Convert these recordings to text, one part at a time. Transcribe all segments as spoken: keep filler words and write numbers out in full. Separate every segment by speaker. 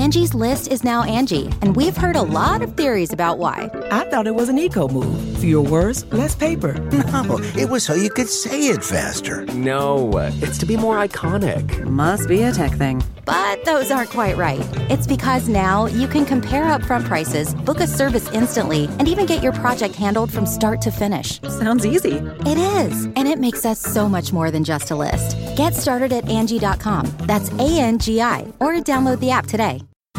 Speaker 1: Angie's List is now Angie, and we've heard a lot of theories about why.
Speaker 2: I thought it was an eco move. Fewer words, less paper.
Speaker 3: No, it was so you could say it faster.
Speaker 4: No, it's to be more iconic.
Speaker 5: Must be a tech thing.
Speaker 1: But those aren't quite right. It's because now you can compare upfront prices, book a service instantly, and even get your project handled from start to finish.
Speaker 5: Sounds easy.
Speaker 1: It is, and it makes us so much more than just a list. Get started at Angie dot com. That's A N G I, or download the app today.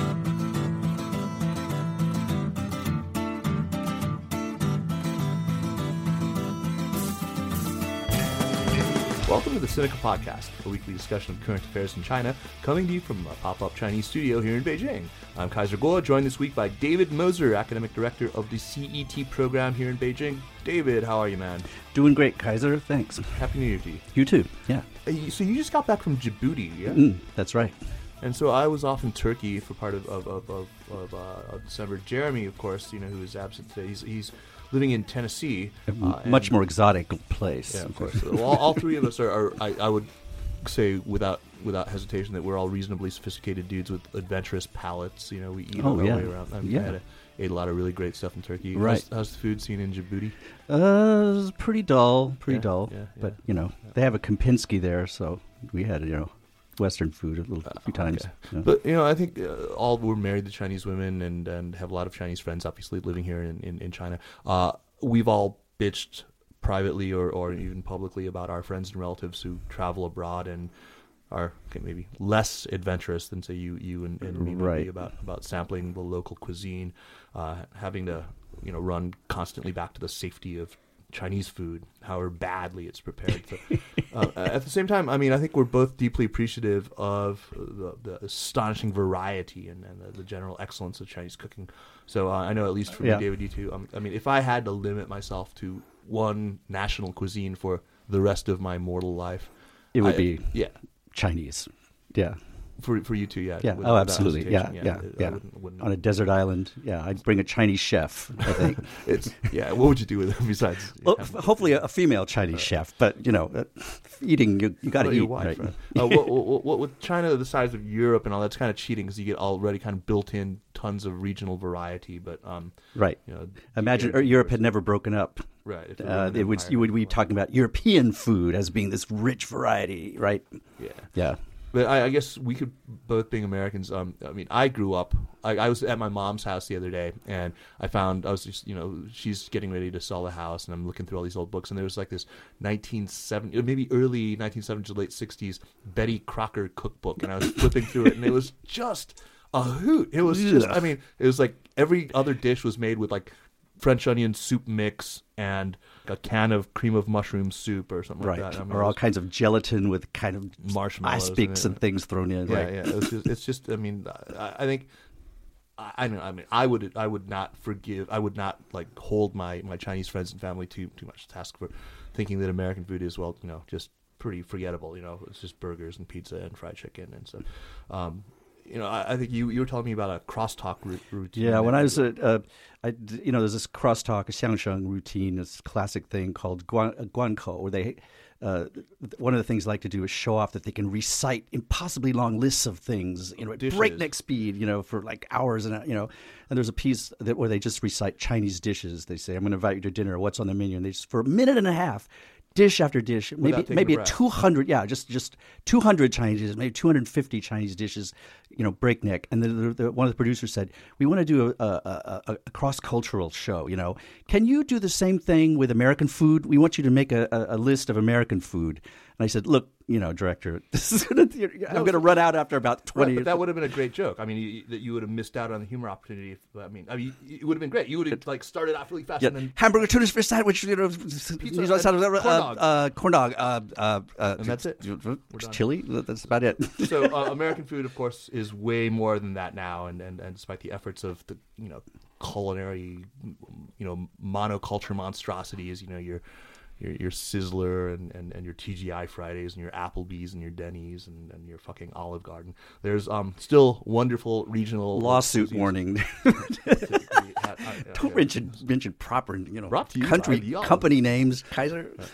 Speaker 6: Welcome to the Sinica Podcast, a weekly discussion of current affairs in China, coming to you from a pop-up Chinese studio here in Beijing. I'm Kaiser Kuo, joined this week by David Moser, Academic Director of the C E T program here in Beijing. David, how are you, man?
Speaker 7: Doing great, Kaiser. Thanks.
Speaker 6: Happy New Year to you.
Speaker 7: You too, yeah.
Speaker 6: Uh, you- So you just got back from Djibouti, yeah?
Speaker 7: Mm, that's right.
Speaker 6: And so I was off in Turkey for part of of of, of, of, uh, of December. Jeremy, of course, you know, who is absent today. He's he's living in Tennessee.
Speaker 7: A
Speaker 6: uh,
Speaker 7: much
Speaker 6: and-
Speaker 7: more exotic place.
Speaker 6: Yeah, of course. So all, all three of us are, are I, I would say without without hesitation that we're all reasonably sophisticated dudes with adventurous palates. You know, we eat
Speaker 7: Oh,
Speaker 6: our
Speaker 7: yeah.
Speaker 6: way around. I,
Speaker 7: Yeah.
Speaker 6: I had a, ate a lot of really great stuff in Turkey.
Speaker 7: Right.
Speaker 6: How's, how's the food scene in Djibouti?
Speaker 7: Uh, it was pretty dull, pretty
Speaker 6: Yeah,
Speaker 7: dull.
Speaker 6: yeah, yeah.
Speaker 7: But, you know, they have a Kempinski there, so we had, you know, Western food a little a few times.
Speaker 6: Okay.
Speaker 7: Yeah.
Speaker 6: But, you know, I think uh, all we're married to Chinese women and, and have a lot of Chinese friends, obviously, living here in, in, in China. Uh, we've all bitched privately or, or even publicly about our friends and relatives who travel abroad and are okay, maybe less adventurous than, say, you you and, and me would
Speaker 7: Right.
Speaker 6: be about, about sampling the local cuisine, uh, having to, you know, run constantly back to the safety of Chinese food, however badly it's prepared. So, uh, at the same time, I mean, I think we're both deeply appreciative of the, the astonishing variety and, and the, the general excellence of Chinese cooking. So uh, I know, at least for
Speaker 7: Yeah.
Speaker 6: me, David, you too. Um, I mean, if I had to limit myself to one national cuisine for the rest of my mortal life,
Speaker 7: It would
Speaker 6: I-
Speaker 7: be
Speaker 6: yeah.
Speaker 7: Chinese. Yeah.
Speaker 6: For for you too, yeah.
Speaker 7: Yeah.
Speaker 6: with-
Speaker 7: Oh,
Speaker 6: without
Speaker 7: absolutely. Yeah.
Speaker 6: hesitation,
Speaker 7: Yeah.
Speaker 6: I- I
Speaker 7: Yeah.
Speaker 6: wouldn't- wouldn't-
Speaker 7: On a desert island. Yeah. I'd bring a Chinese chef, I think.
Speaker 6: it's yeah. What would you do with it besides?
Speaker 7: Well,
Speaker 6: having-
Speaker 7: f- hopefully a, a female Chinese chef, but, you know, uh, eating, you, you got to
Speaker 6: Well,
Speaker 7: eat.
Speaker 6: your wife,
Speaker 7: right?
Speaker 6: right? uh, what, what, what, with China the size of Europe and all that's kind of cheating because you get already kind of built-in tons of regional variety. But um,
Speaker 7: Right.
Speaker 6: you know,
Speaker 7: Imagine
Speaker 6: Europe-
Speaker 7: er, Europe had never broken up.
Speaker 6: right. If the
Speaker 7: Uh,
Speaker 6: Roman
Speaker 7: it would
Speaker 6: Empire
Speaker 7: you would
Speaker 6: had
Speaker 7: be
Speaker 6: won.
Speaker 7: talking about European food as being this rich variety, right?
Speaker 6: Yeah.
Speaker 7: Yeah.
Speaker 6: But I, I guess we could both being Americans. Um, I mean, I grew up. I, I was at my mom's house the other day, and I found I was just, you know, she's getting ready to sell the house, and I'm looking through all these old books, and there was like this nineteen seventy, maybe early nineteen seventies or late sixties Betty Crocker cookbook, and I was flipping through it, and it was just a hoot. It was just, I mean, it was like every other dish was made with like French onion soup mix and a can of cream of mushroom soup or something
Speaker 7: Right.
Speaker 6: like that. I mean,
Speaker 7: or
Speaker 6: it
Speaker 7: all
Speaker 6: was
Speaker 7: kinds of gelatin with kind of
Speaker 6: marshmallows
Speaker 7: aspics
Speaker 6: in it.
Speaker 7: and things thrown in.
Speaker 6: Yeah,
Speaker 7: right.
Speaker 6: yeah. It's just, it's just. I mean, I, I think. I, I don't know. I mean, I would. I would not forgive. I would not like hold my, my Chinese friends and family too too much task for thinking that American food is, well, you know, just pretty forgettable. You know, it's just burgers and pizza and fried chicken and so. Um, you know, I, I think you you were telling me about a crosstalk ru- routine.
Speaker 7: Yeah, when I was at, uh, I, d- you know, there's this crosstalk, a xiangsheng routine, this classic thing called guan, uh, guankou, where they, uh, one of the things they like to do is show off that they can recite impossibly long lists of things, you know, at
Speaker 6: Dishes.
Speaker 7: breakneck speed, you know, for like hours and, uh, you know, and there's a piece that where they just recite Chinese dishes. They say, I'm going to invite you to dinner. What's on the menu? And they just, for a minute and a half, dish after dish,
Speaker 6: Without
Speaker 7: maybe
Speaker 6: taking
Speaker 7: maybe
Speaker 6: a breath.
Speaker 7: two hundred, yeah, just just two hundred Chinese dishes, maybe two hundred fifty Chinese dishes, you know, breakneck. And the, the, the, one of the producers said, we want to do a, a, a, a cross-cultural show, you know. Can you do the same thing with American food? We want you to make a, a, a list of American food. And I said, look, you know, director, this is gonna, I'm going to run out after about twenty
Speaker 6: Right, but
Speaker 7: years.
Speaker 6: that would have been a great joke. I mean, you, that you would have missed out on the humor opportunity. If, I mean, I mean, it would have been great. You would have like started off really fast
Speaker 7: Yeah,
Speaker 6: and then
Speaker 7: hamburger, tuna fish sandwich, you know,
Speaker 6: Pizza,
Speaker 7: you know,
Speaker 6: and
Speaker 7: uh,
Speaker 6: corn dog.
Speaker 7: uh, corn dog, uh, uh, uh,
Speaker 6: And that's it. done.
Speaker 7: Chili. That's about it.
Speaker 6: So uh, American food, of course, is way more than that now, and, and, and despite the efforts of the you know culinary, you know monoculture monstrosities, you know your your, your Sizzler and, and, and your T G I Fridays and your Applebee's and your Denny's and, and your fucking Olive Garden. There's um still wonderful regional
Speaker 7: Lawsuit
Speaker 6: cuisines.
Speaker 7: warning.
Speaker 6: Typically, uh, uh,
Speaker 7: Don't
Speaker 6: yeah.
Speaker 7: mention mention proper, you know,
Speaker 6: Brought to you
Speaker 7: country
Speaker 6: by the Olive.
Speaker 7: company names, Kaiser.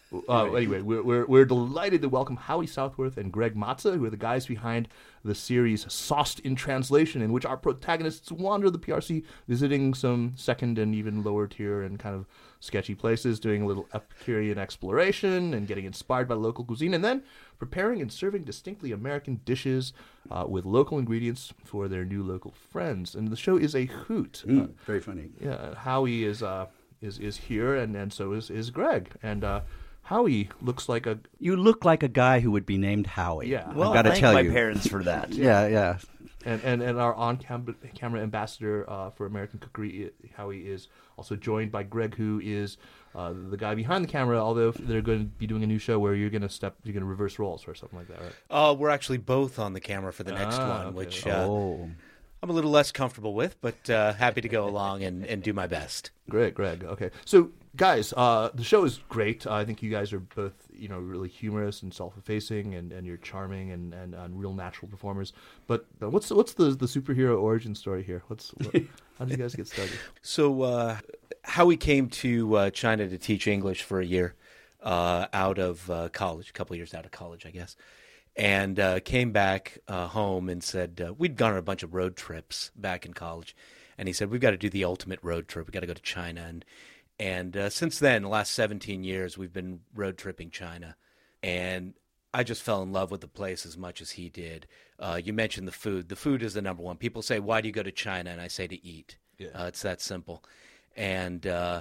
Speaker 6: Uh, anyway, we're, we're we're delighted to welcome Howie Southworth and Greg Matza, who are the guys behind the series Sauced in Translation, in which our protagonists wander the P R C, visiting some second and even lower tier and kind of sketchy places, doing a little Epicurean exploration and getting inspired by local cuisine, and then preparing and serving distinctly American dishes uh, with local ingredients for their new local friends. And the show is a hoot.
Speaker 7: Mm,
Speaker 6: uh,
Speaker 7: very funny.
Speaker 6: Yeah, Howie is uh, is is here, and, and so is is Greg, and. Uh, Howie looks like a...
Speaker 7: You look like a guy who would be named Howie.
Speaker 6: Yeah.
Speaker 5: Well,
Speaker 7: I've got to
Speaker 5: thank
Speaker 7: tell
Speaker 5: my
Speaker 7: you.
Speaker 5: parents for that.
Speaker 7: Yeah, yeah.
Speaker 6: And and, and our on-camera ambassador uh, for American Cookery, Howie, is also joined by Greg, who is uh, the guy behind the camera, although they're going to be doing a new show where you're going to step, you're going to reverse roles or something like that, right?
Speaker 8: Uh, we're actually both on the camera for the next
Speaker 6: Ah,
Speaker 8: one,
Speaker 6: okay.
Speaker 8: which uh,
Speaker 7: Oh.
Speaker 8: I'm a little less comfortable with, but uh, happy to go along and, and do my best.
Speaker 6: Great, Greg. Okay, so guys, uh, the show is great. Uh, I think you guys are both, you know, really humorous and self-effacing, and, and you're charming and, and, and real natural performers. But uh, what's what's the the superhero origin story here? What's what, how did you guys get started?
Speaker 8: So, uh, Howie came to uh, China to teach English for a year uh, out of uh, college, a couple years out of college, I guess. And uh, came back uh, home and said, uh, we'd gone on a bunch of road trips back in college. And he said, we've got to do the ultimate road trip. We've got to go to China. And and uh, since then, the last seventeen years, we've been road tripping China. And I just fell in love with the place as much as he did. Uh, you mentioned the food. The food is the number one. People say, why do you go to China? And I say to eat.
Speaker 6: Yeah.
Speaker 8: Uh, it's that simple. And uh,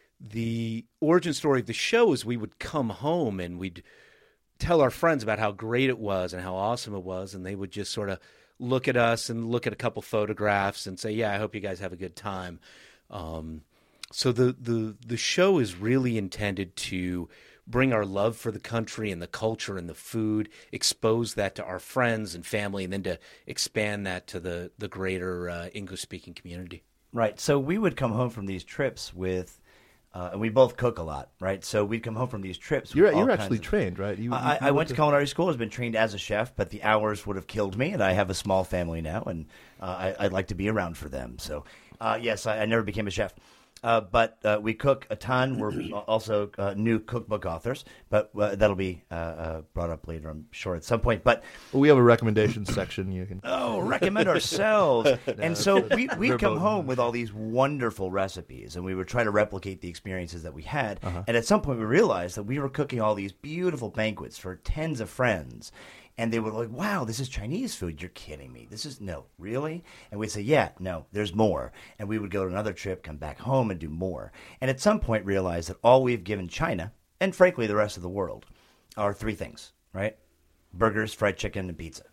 Speaker 8: the origin story of the show is we would come home and we'd tell our friends about how great it was and how awesome it was, and they would just sort of look at us and look at a couple photographs and say, yeah, I hope you guys have a good time. Um, so the, the, the show is really intended to bring our love for the country and the culture and the food, expose that to our friends and family, and then to expand that to the, the greater uh, English-speaking community.
Speaker 5: Right. So we would come home from these trips with, uh, and we both cook a lot, right? So we'd come home from these trips.
Speaker 6: You're
Speaker 5: with all
Speaker 6: you're
Speaker 5: kinds
Speaker 6: actually
Speaker 5: of-
Speaker 6: trained, right? You,
Speaker 5: I,
Speaker 6: you
Speaker 5: I went to culinary school. I've been trained as a chef, but the hours would have killed me, and I have a small family now, and uh, I, I'd like to be around for them. So, uh, yes, I, I never became a chef. Uh, but uh, we cook a ton. We're also uh, new cookbook authors, but uh, that'll be uh, uh, brought up later, I'm sure, at some point. But
Speaker 6: Well, we have a recommendations section. You can.
Speaker 5: oh, recommend ourselves. And so we, we'd come
Speaker 6: Verboten.
Speaker 5: home with all these wonderful recipes, and we would try to replicate the experiences that we had. And at some point, we realized that we were cooking all these beautiful banquets for tens of friends. And they were like, wow, this is Chinese food. You're kidding me. This is, no, really? And we'd say, yeah, no, there's more. And we would go to another trip, come back home, and do more. And at some point realize that all we've given China, and frankly the rest of the world, are three things, right? Burgers, fried chicken, and pizza.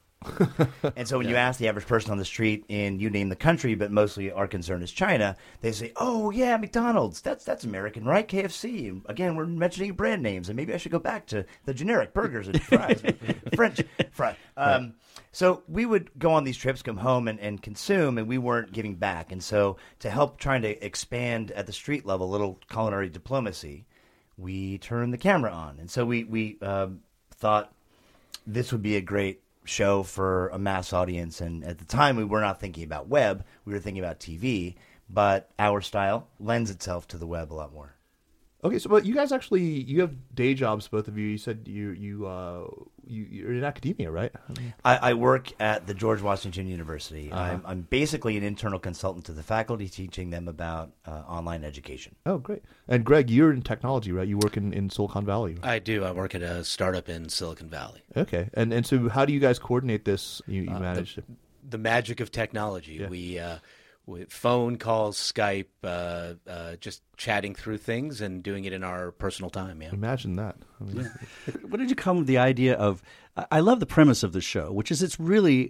Speaker 5: And so when you ask the average person on the street in, you name the country, but mostly our concern is China, they say, oh, yeah, McDonald's. That's that's American, right? K F C. Again, we're mentioning brand names, and maybe I should go back to the generic burgers and fries, French fry. Um, so we would go on these trips, come home, and, and consume, and we weren't giving back. And so to help trying to expand at the street level, little culinary diplomacy, we turned the camera on. And so we, we um, thought this would be a great show for a mass audience, and at the time we were not thinking about web, we were thinking about T V, but our style lends itself to the web a lot more.
Speaker 6: Okay, so but you guys actually you have day jobs, both of you. You said you you uh you you're in academia, right?
Speaker 5: I, I work at the George Washington University.
Speaker 6: Uh-huh.
Speaker 5: I'm, I'm basically an internal consultant to the faculty, teaching them about uh, online education.
Speaker 6: Oh, great. And Greg, you're in technology, right? You work in, in Silicon Valley.
Speaker 8: I do. I work at a startup in Silicon Valley.
Speaker 6: Okay, and and so how do you guys coordinate this? You, you manage to.
Speaker 8: The magic of technology.
Speaker 6: Yeah.
Speaker 8: We, uh, we phone calls, Skype, uh, uh, just chatting through things and doing it in our personal time. Yeah.
Speaker 6: Imagine that. I mean,
Speaker 7: What did you come with the idea of? I I love the premise of the show, which is it's really,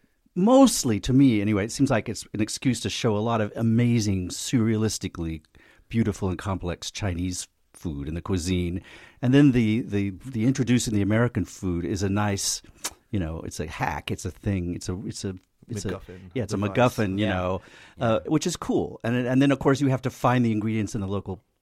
Speaker 7: mostly to me anyway, it seems like it's an excuse to show a lot of amazing, surrealistically beautiful and complex Chinese food and the cuisine, and then the the the introducing the American food is a nice, you know, it's a hack, it's a thing, it's a it's a it's a
Speaker 6: MacGuffin
Speaker 7: yeah, it's a
Speaker 6: device.
Speaker 7: MacGuffin, you
Speaker 5: Yeah.
Speaker 7: know, uh, which is cool, and and then of course you have to find the ingredients in the local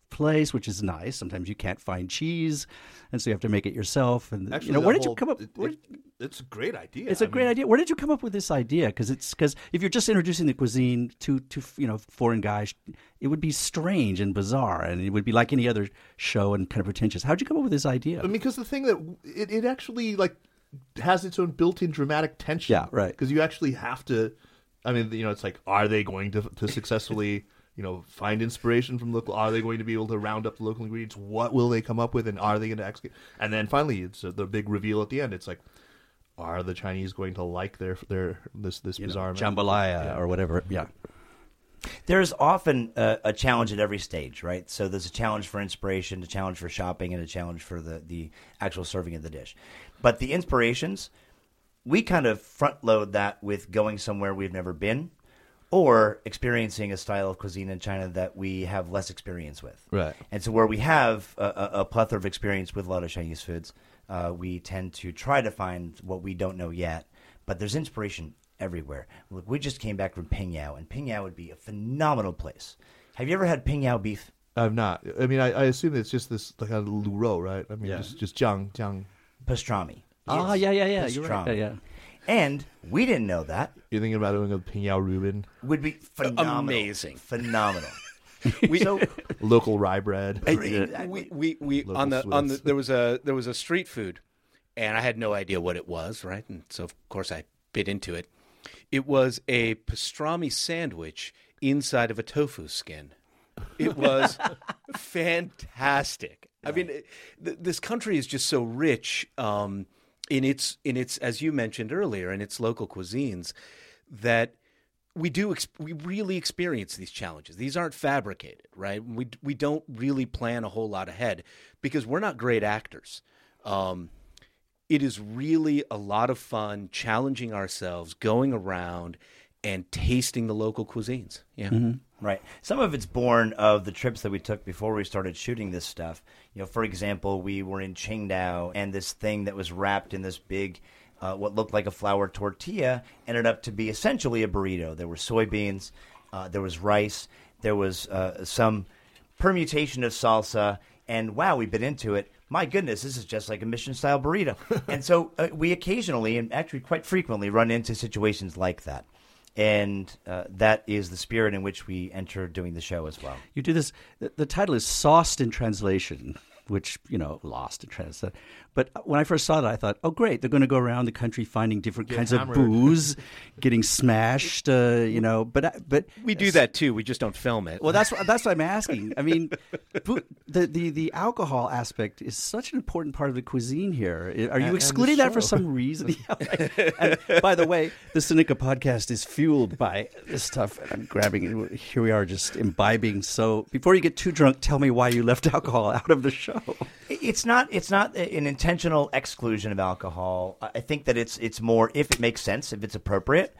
Speaker 7: place, which is nice. Sometimes you can't find cheese, and so you have to make it yourself. And
Speaker 6: Actually,
Speaker 7: you know,
Speaker 6: that
Speaker 7: where did
Speaker 6: whole-
Speaker 7: you come up?
Speaker 6: it-
Speaker 7: where-
Speaker 6: it- it's a great idea.
Speaker 7: it's a
Speaker 6: I
Speaker 7: great
Speaker 6: mean,
Speaker 7: idea. Where did you come up with this idea? Because it's because if you're just introducing the cuisine to to you know foreign guys, it would be strange and bizarre, and it would be like any other show and kind of pretentious. How'd you come up with this idea?
Speaker 6: I mean, because the thing that it, it actually like has its own built-in dramatic tension.
Speaker 7: Yeah, right.
Speaker 6: Because you actually have to. I mean, you know, it's like, are they going to to successfully, you know, find inspiration from local? Are they going to be able to round up the local ingredients? What will they come up with, and are they going to execute? And then finally, it's uh, the big reveal at the end. It's like, are the Chinese going to like their their this this
Speaker 7: You know,
Speaker 6: bizarre
Speaker 7: jambalaya
Speaker 6: Yeah.
Speaker 7: or whatever. Yeah.
Speaker 5: There's often a, a challenge at every stage, right? So there's a challenge for inspiration, a challenge for shopping, and a challenge for the, the actual serving of the dish. But the inspirations, we kind of front load that with going somewhere we've never been or experiencing a style of cuisine in China that we have less experience with.
Speaker 6: Right.
Speaker 5: And so where we have a, a, a plethora of experience with a lot of Chinese foods, uh, we tend to try to find what we don't know yet. But there's inspiration everywhere. Look, we just came back from Pingyao, and Pingyao would be a phenomenal place. Have you ever had Pingyao beef?
Speaker 6: I've not. I mean, I, I assume it's just this like a lu rou, right? I mean,
Speaker 7: Yeah.
Speaker 6: just just jiang jiang.
Speaker 5: Pastrami.
Speaker 7: Ah,
Speaker 5: It's
Speaker 7: yeah, yeah, yeah. You're right.
Speaker 5: pastrami.
Speaker 7: Yeah, yeah.
Speaker 5: And we didn't know that.
Speaker 6: You're thinking about doing a Pingyao Reuben,
Speaker 5: Would be phenomenal.
Speaker 8: Amazing.
Speaker 5: Phenomenal.
Speaker 8: We,
Speaker 5: so,
Speaker 6: local rye bread.
Speaker 5: exactly.
Speaker 8: we, we, we
Speaker 6: Local
Speaker 8: on the on the
Speaker 6: Swiss.
Speaker 8: there was a there was a street food, and I had no idea what it was, right? And so of course I bit into it. It was a pastrami sandwich inside of a tofu skin. It was fantastic. I mean, it, th- this country is just so rich um, in its in its, as you mentioned earlier, in its local cuisines that we do ex- we really experience these challenges. These aren't fabricated, right? We we don't really plan a whole lot ahead because we're not great actors. Um, it is really a lot of fun challenging ourselves, going around and tasting the local cuisines. Yeah.
Speaker 5: Right. Some of it's born of the trips that we took before we started shooting this stuff. You know, for example, we were in Qingdao, and this thing that was wrapped in this big, uh, what looked like a flour tortilla, ended up to be essentially a burrito. There were soybeans, uh, there was rice, there was uh, some permutation of salsa, and wow, we bit into it. My goodness, this is just like a Mission-style burrito. And so uh, we occasionally, and actually quite frequently, run into situations like that. And uh, that is the spirit in which we enter doing the show as well.
Speaker 7: You do this. The, the title is Sauced in Translation, which, you know, lost in translation. But when I first saw that, I thought, oh, great. They're going to go around the country finding different
Speaker 6: Get
Speaker 7: kinds
Speaker 6: hammered.
Speaker 7: of booze, getting smashed, uh, you know. But but
Speaker 8: We do that too. We just don't film it.
Speaker 7: Well, that's what, that's what I'm asking. I mean, boo- the, the the alcohol aspect is such an important part of the cuisine here. Are you
Speaker 6: And- and
Speaker 7: excluding
Speaker 6: the
Speaker 7: that for
Speaker 6: show.
Speaker 7: some reason? Yeah, right. And by the way, the Sinica podcast is fueled by this stuff. And I'm grabbing it. Here we are, just imbibing. So before you get too drunk, tell me why you left alcohol out of the show.
Speaker 5: It's not. It's not an intentional exclusion of alcohol. I think that it's it's more if it makes sense, if it's appropriate.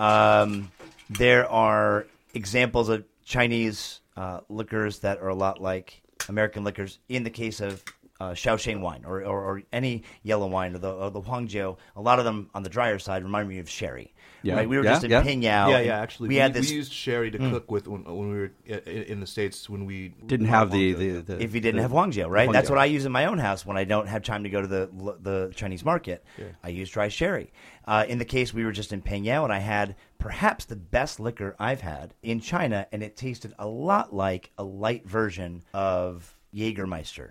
Speaker 5: Um, there are examples of Chinese uh, liquors that are a lot like American liquors. In the case of uh, Shaoxing wine or, or, or any yellow wine or the, or the Huangjiu, a lot of them on the drier side remind me of sherry.
Speaker 7: Yeah.
Speaker 5: Right? We were
Speaker 7: Yeah,
Speaker 5: just in
Speaker 7: yeah.
Speaker 5: Pingyao.
Speaker 6: Yeah,
Speaker 5: and
Speaker 6: yeah. Actually,
Speaker 5: we,
Speaker 6: we,
Speaker 5: had this.
Speaker 6: we used sherry to cook with when, when we were i- i- in the States when we
Speaker 7: Didn't have the, the, the
Speaker 5: if you didn't
Speaker 7: the-
Speaker 5: have Huangjiu, right?
Speaker 7: Huangjiu.
Speaker 5: That's what I use in my own house when I don't have time to go to the the Chinese market.
Speaker 6: Yeah.
Speaker 5: I use dry sherry. Uh, in the case we were just in Pingyao, and I had perhaps the best liquor I've had in China, and it tasted a lot like a light version of Jägermeister.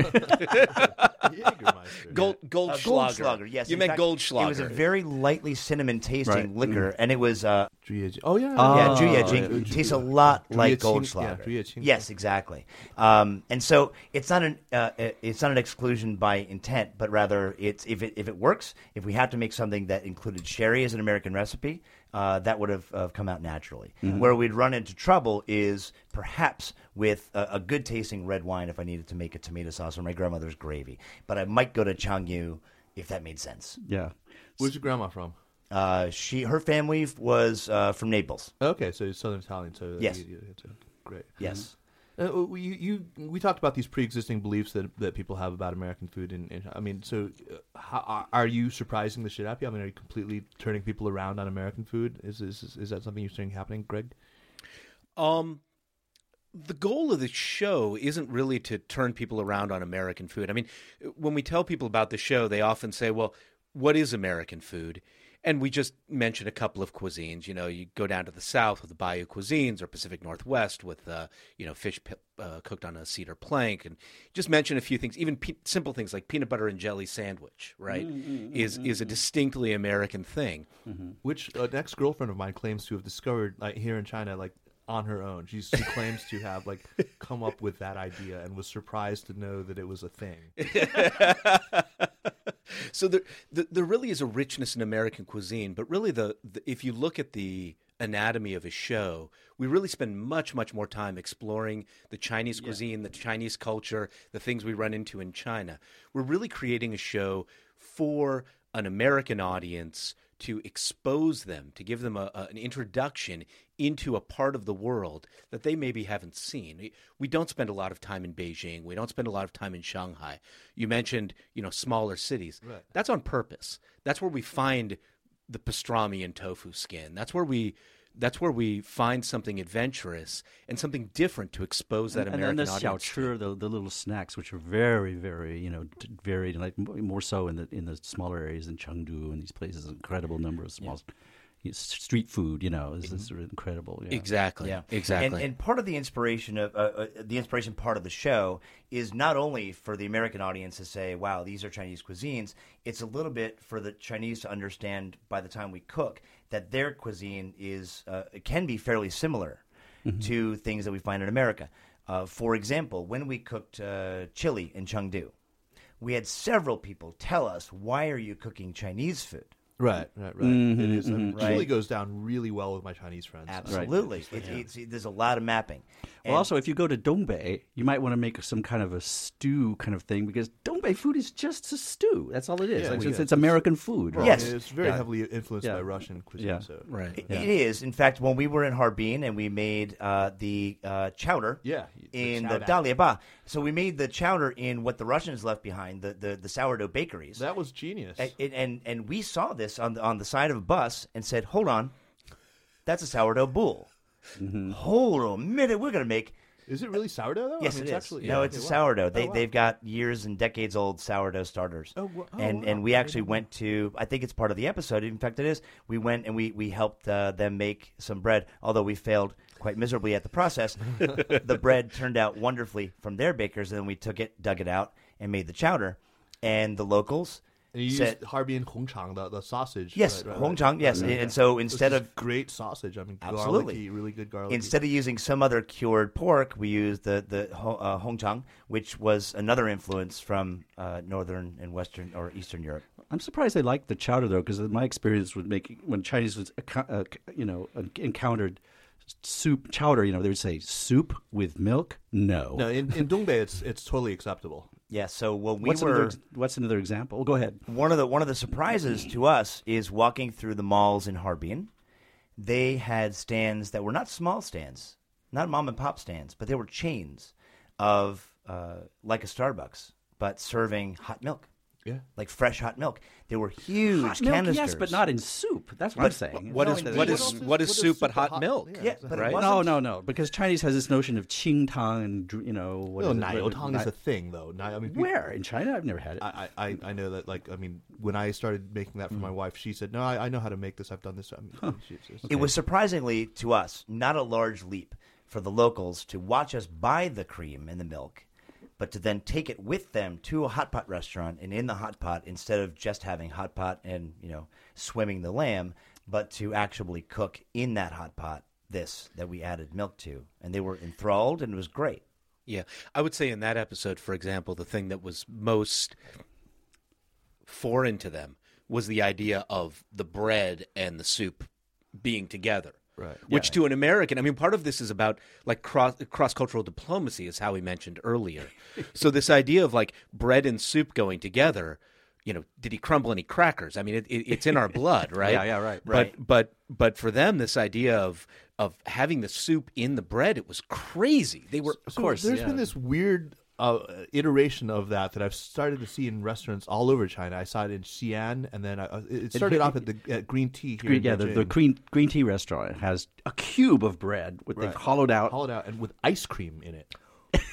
Speaker 6: Jägermeister.
Speaker 8: Gold,
Speaker 5: Uh,
Speaker 8: Goldschlager.
Speaker 5: Goldschlager, yes.
Speaker 8: You
Speaker 5: in
Speaker 8: meant
Speaker 5: fact,
Speaker 8: Goldschlager.
Speaker 5: It was a very lightly cinnamon tasting
Speaker 7: Right.
Speaker 5: liquor, and it was uh,
Speaker 6: Juye- Oh yeah.
Speaker 7: Oh,
Speaker 5: yeah,
Speaker 7: yeah,
Speaker 5: Juyejing
Speaker 6: yeah.
Speaker 5: tastes a lot like
Speaker 6: Juyejing-
Speaker 5: Goldschlager.
Speaker 6: yeah, Juyejing.
Speaker 5: Yes, exactly. Um, and so it's not an uh, it's not an exclusion by intent, but rather it's if it if it works, if we have to make something that included sherry as an American recipe, uh, that would have uh, come out naturally. Where we'd run into trouble is perhaps with a, a good tasting red wine if I needed to make a tomato sauce or my grandmother's gravy. But I might go to Changyu if that made sense.
Speaker 7: Yeah.
Speaker 6: Where's your grandma from?
Speaker 5: Uh, she her family was uh, from Naples.
Speaker 6: Okay, so it's Southern Italian. So
Speaker 5: Yes.
Speaker 6: you- you- it's, uh, great.
Speaker 5: Yes.
Speaker 6: Uh, we, you, you, we talked about these pre-existing beliefs that that people have about American food, and, and I mean, so uh, how, are you surprising the shit out of you? I mean, are you completely turning people around on American food? Is is is that something you're seeing happening, Greg?
Speaker 8: Um, the goal of the show isn't really to turn people around on American food. I mean, when we tell people about the show, they often say, well, what is American food? And we just mention a couple of cuisines. You know, you go down to the South with the Bayou cuisines, or Pacific Northwest with, uh, you know, fish uh, cooked on a cedar plank, and just mention a few things. Even pe- simple things like peanut butter and jelly sandwich, right, mm-hmm, is mm-hmm. is a distinctly American thing.
Speaker 6: Mm-hmm. Which an ex-girlfriend of mine claims to have discovered, like, here in China, like, on her own. She's, she claims to have, like, come up with that idea and was surprised to know that it was a thing.
Speaker 8: So there, the, there really is a richness in American cuisine, but really, the, the if you look at the anatomy of a show, we really spend much, much more time exploring the Chinese cuisine, yeah. the Chinese culture, the things we run into in China. We're really creating a show for an American audience to expose them, to give them a, a, an introduction into a part of the world that they maybe haven't seen. We don't spend a lot of time in Beijing. We don't spend a lot of time in Shanghai. You mentioned, you know, smaller cities.
Speaker 6: Right.
Speaker 8: That's on purpose. That's where we find the pastrami and tofu skin. That's where we that's where we find something adventurous and something different to expose that
Speaker 7: and,
Speaker 8: American
Speaker 7: and then the
Speaker 8: audience.
Speaker 7: xiaochi, the, the little snacks, which are very, very, you know, d- varied, like more so in the in the smaller areas in Chengdu and these places. Incredible number of small yeah. street food. You know, is, is incredible. Yeah.
Speaker 8: Exactly.
Speaker 5: Yeah,
Speaker 8: exactly.
Speaker 5: And, and part of the inspiration of uh, uh, the inspiration part of the show is not only for the American audience to say, "Wow, these are Chinese cuisines." It's a little bit for the Chinese to understand by the time we cook that their cuisine is uh, can be fairly similar mm-hmm. to things that we find in America. Uh, for example, when we cooked uh, chili in Chengdu, we had several people tell us, "Why are you cooking Chinese food?"
Speaker 6: Right, right, right.
Speaker 7: Mm-hmm,
Speaker 6: it is. I mean,
Speaker 7: mm-hmm.
Speaker 6: chili
Speaker 5: Right.
Speaker 6: goes down really well with my Chinese friends.
Speaker 5: Absolutely.
Speaker 6: Right.
Speaker 5: It, it's, there's a lot of mapping.
Speaker 7: Well,
Speaker 5: And-
Speaker 7: also, if you go to Dongbei, you might want to make some kind of a stew kind of thing, because Dongbei food is just a stew. That's all it is.
Speaker 6: Yeah,
Speaker 7: like,
Speaker 6: yeah.
Speaker 7: it's, it's American food. Right?
Speaker 5: Yes.
Speaker 6: It's very
Speaker 7: Yeah.
Speaker 6: heavily influenced
Speaker 7: Yeah.
Speaker 6: by Russian cuisine.
Speaker 7: Yeah.
Speaker 6: So.
Speaker 8: Right.
Speaker 5: It,
Speaker 7: Yeah.
Speaker 5: it is. In fact, when we were in Harbin and we made uh, the uh, chowder
Speaker 6: Yeah, the
Speaker 5: in the
Speaker 6: chowder.
Speaker 5: Dalieba, so we made the chowder in what the Russians left behind, the, the, the sourdough bakeries.
Speaker 6: That was genius.
Speaker 5: and, and and we saw this on the, on the side of a bus and said, hold on, that's a sourdough boule.
Speaker 7: Mm-hmm.
Speaker 5: Hold on a minute, we're going to make...
Speaker 6: Is it really sourdough, though?
Speaker 5: Yes,
Speaker 6: I mean,
Speaker 5: it
Speaker 6: it's
Speaker 5: is.
Speaker 6: Actually,
Speaker 5: no,
Speaker 6: yeah.
Speaker 5: it's a
Speaker 6: Okay, wow.
Speaker 5: sourdough. They,
Speaker 6: Oh, wow.
Speaker 5: They've got years and decades old sourdough starters.
Speaker 6: Oh, wa- oh,
Speaker 5: and
Speaker 6: wow.
Speaker 5: and we actually went to, I think it's part of the episode. In fact, it is. We went and we, we helped uh, them make some bread, although we failed quite miserably at the process. The bread turned out wonderfully from their bakers, and then we took it, dug it out, and made the chowder. And the locals
Speaker 6: And you
Speaker 5: said,
Speaker 6: used Harbin Hongchang, the, the sausage.
Speaker 5: yes,
Speaker 6: right, right, right.
Speaker 5: Hongchang, yes.
Speaker 6: Right,
Speaker 5: And,
Speaker 6: right.
Speaker 5: and so
Speaker 6: It's
Speaker 5: instead
Speaker 6: just
Speaker 5: of
Speaker 6: great sausage, I mean,
Speaker 5: Absolutely.
Speaker 6: garlicky, really good garlic.
Speaker 5: Instead of using some other cured pork, we used the the ho- uh, Hongchang, which was another influence from uh, northern and western or eastern Europe.
Speaker 7: I'm surprised they liked the chowder, though, because my experience with making, when Chinese was, uh, you know, encountered soup chowder, you know, they would say soup with milk. No.
Speaker 6: no, in, in Dongbei, it's it's totally acceptable.
Speaker 5: Yeah. So when we
Speaker 7: what's
Speaker 5: were
Speaker 7: another ex- what's another example? Well, go ahead.
Speaker 5: one of the one of the surprises to us is walking through the malls in Harbin. They had stands that were not small stands, not mom and pop stands, but they were chains of uh, like a Starbucks, but serving hot milk.
Speaker 6: Yeah.
Speaker 5: Like fresh hot milk. They were huge
Speaker 7: Hot milk,
Speaker 5: canisters.
Speaker 7: yes, but not in soup. That's what I'm saying.
Speaker 8: What
Speaker 5: No,
Speaker 8: is
Speaker 5: indeed.
Speaker 8: what
Speaker 5: What
Speaker 8: is
Speaker 6: else
Speaker 8: what is
Speaker 6: is- what is
Speaker 8: soup but
Speaker 6: soup but
Speaker 8: hot
Speaker 6: hot-
Speaker 8: milk?
Speaker 6: yeah,
Speaker 5: Yeah,
Speaker 6: exactly.
Speaker 5: but it
Speaker 8: Right?
Speaker 5: wasn't.
Speaker 7: No, no, no. Because Chinese has this notion of qing tang and, you know, what
Speaker 6: Well,
Speaker 7: is it?
Speaker 6: Naiyotang is a thing, though. Ni- I mean, people-
Speaker 7: Where? In China? I've never had it.
Speaker 6: I, I, I know that, like, I mean, when I started making that for my wife, she said, no, I, I know how to make this. I've done this. I mean, she, she's-
Speaker 5: It was surprisingly to us not a large leap for the locals to watch us buy the cream and the milk, but to then take it with them to a hot pot restaurant, and in the hot pot, instead of just having hot pot and, you know, swimming the lamb, but to actually cook in that hot pot this that we added milk to. And they were enthralled, and it was great.
Speaker 8: Yeah, I would say in that episode, for example, the thing that was most foreign to them was the idea of the bread and the soup being together.
Speaker 6: Right.
Speaker 8: Which
Speaker 6: Yeah.
Speaker 8: to an American, I mean, part of this is about like cross cross cultural diplomacy, is how we mentioned earlier. So this idea of like bread and soup going together, you know, did he crumble any crackers? I mean, it, it, it's in our blood, right?
Speaker 7: Yeah, yeah, right,
Speaker 8: But
Speaker 5: right.
Speaker 8: but but for them, this idea of of having the soup in the bread, it was crazy. They were,
Speaker 6: So
Speaker 7: course,
Speaker 6: there's
Speaker 7: yeah.
Speaker 6: been this weird uh, iteration of that that I've started to see in restaurants all over China. I saw it in Xi'an, and then I, uh, it started
Speaker 7: it,
Speaker 6: off at the at Green Tea here
Speaker 7: green,
Speaker 6: in
Speaker 7: yeah, the,
Speaker 6: Beijing.
Speaker 7: the green green tea restaurant has a cube of bread with
Speaker 6: Right.
Speaker 7: they've hollowed out.
Speaker 6: hollowed out, and with ice cream in it.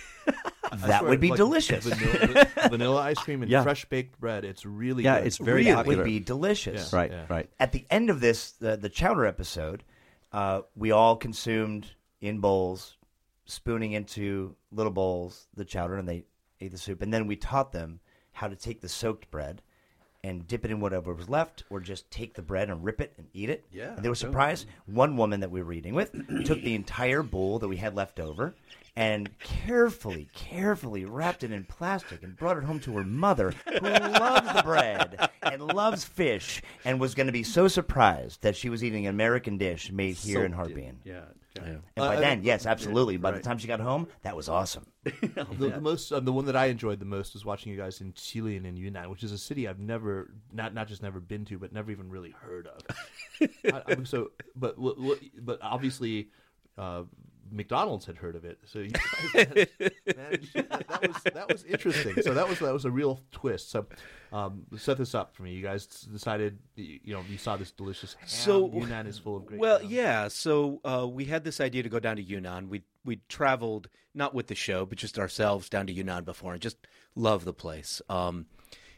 Speaker 5: That would be
Speaker 6: Like
Speaker 5: delicious.
Speaker 6: Vanilla, vanilla ice cream and
Speaker 7: Yeah.
Speaker 6: fresh baked bread. It's really
Speaker 7: Yeah,
Speaker 6: good.
Speaker 7: it's very
Speaker 5: really
Speaker 7: popular.
Speaker 5: would be delicious.
Speaker 6: Yeah.
Speaker 7: Right,
Speaker 6: Yeah.
Speaker 7: right.
Speaker 5: At the end of this, the, the chowder episode, uh, we all consumed in bowls, spooning into little bowls the chowder, and they ate the soup. And then we taught them how to take the soaked bread and dip it in whatever was left, or just take the bread and rip it and eat it.
Speaker 7: Yeah,
Speaker 5: And they were surprised. One woman that we were eating with took the entire bowl that we had left over and carefully, carefully wrapped it in plastic and brought it home to her mother, who loves the bread and loves fish, and was going to be so surprised that she was eating an American dish made here in Harbin.
Speaker 7: Yeah.
Speaker 8: Yeah.
Speaker 5: And by
Speaker 6: Uh,
Speaker 5: then, yes, absolutely. By
Speaker 7: right.
Speaker 5: the time she got home, that was awesome.
Speaker 6: The, the most, uh, the one that I enjoyed the most was watching you guys in Chile and in Yunnan, which is a city I've never, not not just never been to, but never even really heard of. I, I'm so, but w- w- but obviously, uh, McDonald's had heard of it, so you guys had, managed, that, that was that was interesting. So that was that was a real twist. So um, set this up for me. You guys decided, you know, you saw this delicious ham.
Speaker 8: So
Speaker 6: Yunnan is full of great.
Speaker 8: Well,
Speaker 6: ham.
Speaker 8: yeah. So uh, we had this idea to go down to Yunnan. We we traveled not with the show, but just ourselves down to Yunnan before, and just love the place. Um,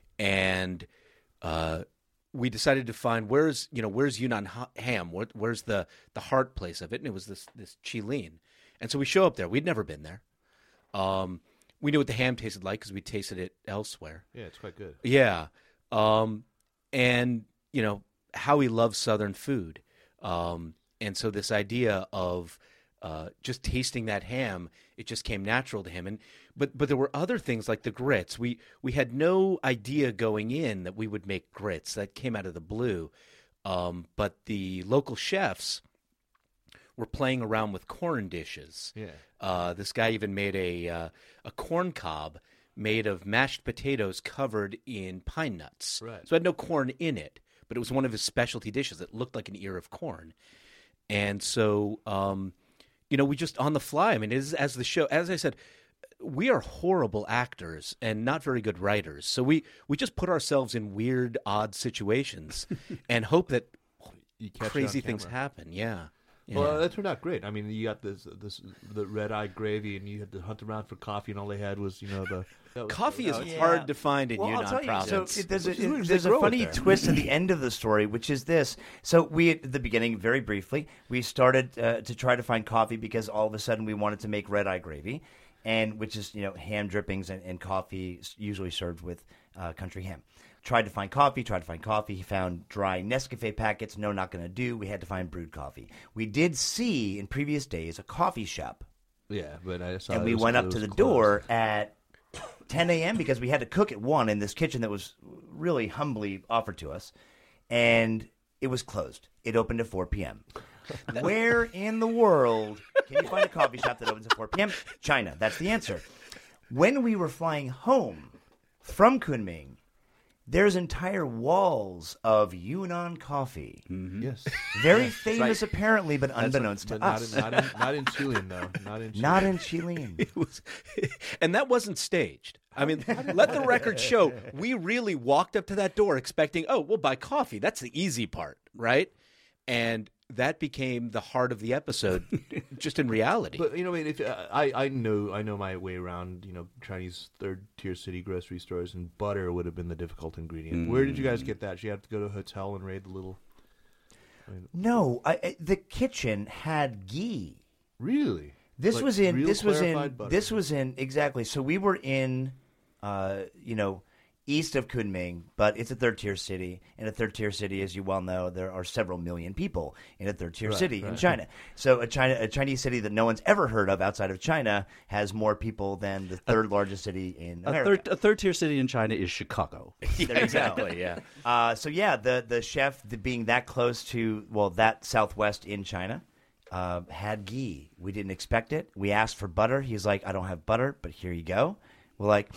Speaker 8: and uh, we decided to find where's you know where's Yunnan ha- ham? Where, where's the the heart place of it? And it was this this Chilean. And so we show up there. We'd never been there. Um, we knew what the ham tasted like because we tasted it elsewhere.
Speaker 6: yeah, it's quite good.
Speaker 8: Yeah. Um, and, you know, Howie loves Southern food. Um, and so this idea of uh, just tasting that ham, it just came natural to him. And but but there were other things like the grits. We we had no idea going in that we would make grits. That came out of the blue. Um, but the local chefs were playing around with corn dishes.
Speaker 6: Yeah.
Speaker 8: Uh, this guy even made a uh, a corn cob made of mashed potatoes covered in pine nuts.
Speaker 6: Right.
Speaker 8: So it had no corn in it, but it was one of his specialty dishes. It looked like an ear of corn. And so, um, you know, we just on the fly. I mean, it is, as the show, as I said, we are horrible actors and not very good writers. So we, we just put ourselves in weird, odd situations and hope that
Speaker 6: You catch it on
Speaker 8: crazy things
Speaker 6: camera.
Speaker 8: happen. Yeah. Yeah.
Speaker 6: Well, that turned out great. I mean, you got this, this the red eye gravy, and you had to hunt around for coffee, and all they had was, you know, the that was-
Speaker 8: Coffee is
Speaker 5: Yeah.
Speaker 8: hard to find in
Speaker 5: Well,
Speaker 8: Yunnan
Speaker 5: I'll tell you,
Speaker 8: province.
Speaker 5: so it, there's a,
Speaker 6: Which is weird, 'cause
Speaker 5: there's
Speaker 6: they
Speaker 5: a
Speaker 6: grow it
Speaker 5: funny
Speaker 6: there.
Speaker 5: twist at the end of the story, which is this. So we, at the beginning, very briefly, we started uh, to try to find coffee because all of a sudden we wanted to make red eye gravy, and which is, you know, ham drippings and, and coffee s- usually served with uh, country ham. Tried to find coffee, tried to find coffee. He found dry Nescafe packets. No, not going to do. We had to find brewed coffee. We did see in previous days a coffee shop,
Speaker 6: yeah, but I saw
Speaker 5: and
Speaker 6: it
Speaker 5: we
Speaker 6: was-
Speaker 5: went
Speaker 6: it
Speaker 5: up
Speaker 6: was
Speaker 5: to the
Speaker 6: closed.
Speaker 5: door at ten a.m. because we had to cook at one in this kitchen that was really humbly offered to us, and it was closed. It opened at four p.m. Where in the world can you find a coffee shop that opens at four p.m.? China. That's the answer. When we were flying home from Kunming, there's entire walls of Yunnan coffee.
Speaker 6: Yes,
Speaker 5: Very famous, apparently, but
Speaker 6: That's-
Speaker 5: unbeknownst
Speaker 6: but
Speaker 5: to
Speaker 6: not
Speaker 5: us.
Speaker 6: in, not in not in Chilean though. Not in Chilean.
Speaker 5: Not in Chilean.
Speaker 8: It was, and that wasn't staged. I mean, let the record show we really walked up to that door expecting, oh, we'll buy coffee. That's the easy part, right? And that became the heart of the episode, just in reality.
Speaker 6: But you know, I mean, if uh, I I know I know my way around, you know, Chinese third tier city grocery stores, and butter would have been the difficult ingredient. Where did you guys get that? Did you have to go to a hotel and raid the little? I mean,
Speaker 5: No, I, I, the kitchen had ghee.
Speaker 6: really?
Speaker 5: This
Speaker 6: Like
Speaker 5: was in.
Speaker 6: real
Speaker 5: This was in.
Speaker 6: clarified butter.
Speaker 5: This was in exactly. So we were in, uh, you know, east of Kunming, but it's a third tier city. In a third tier city, as you well know, there are several million people in a third tier
Speaker 6: Right,
Speaker 5: city in
Speaker 6: right.
Speaker 5: China. So a China, a Chinese city that no one's ever heard of outside of China has more people than the third largest city in
Speaker 7: A
Speaker 5: America.
Speaker 7: third, a third tier city in China is Chicago.
Speaker 5: There you go.
Speaker 8: exactly, yeah.
Speaker 5: Uh, so yeah, the the chef the, being that close to well that southwest in China uh, had ghee. We didn't expect it. We asked for butter. He's like, I don't have butter, but here you go. We're like,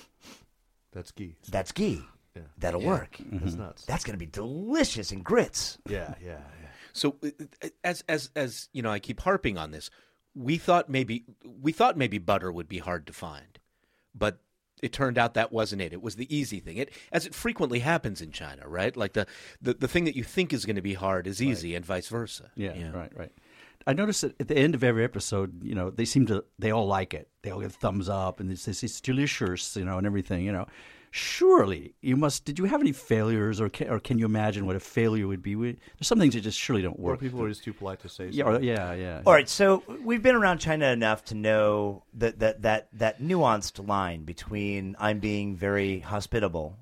Speaker 6: That's ghee.
Speaker 5: that's ghee.
Speaker 6: Yeah.
Speaker 5: That'll work.
Speaker 6: That's nuts.
Speaker 5: That's gonna be delicious in grits.
Speaker 6: Yeah, yeah, yeah.
Speaker 8: So uh, as as as you know, I keep harping on this. We thought maybe we thought maybe butter would be hard to find, but it turned out that wasn't it. It was the easy thing. It as it frequently happens in China, right? Like the the, the thing that you think is going to be hard is easy, right. and vice versa.
Speaker 7: Yeah, yeah, right, right. I noticed that at the end of every episode, you know, they seem to they all like it. They all get thumbs up, and it's it's delicious, you know, and everything, you know. Surely you must. Did you have any failures, or can, or can you imagine what a failure would be? There's some things that just surely don't work.
Speaker 6: Or people are just too polite to say.
Speaker 7: Yeah, or, yeah, yeah.
Speaker 5: All right, so we've been around China enough to know that that that that nuanced line between I'm being very hospitable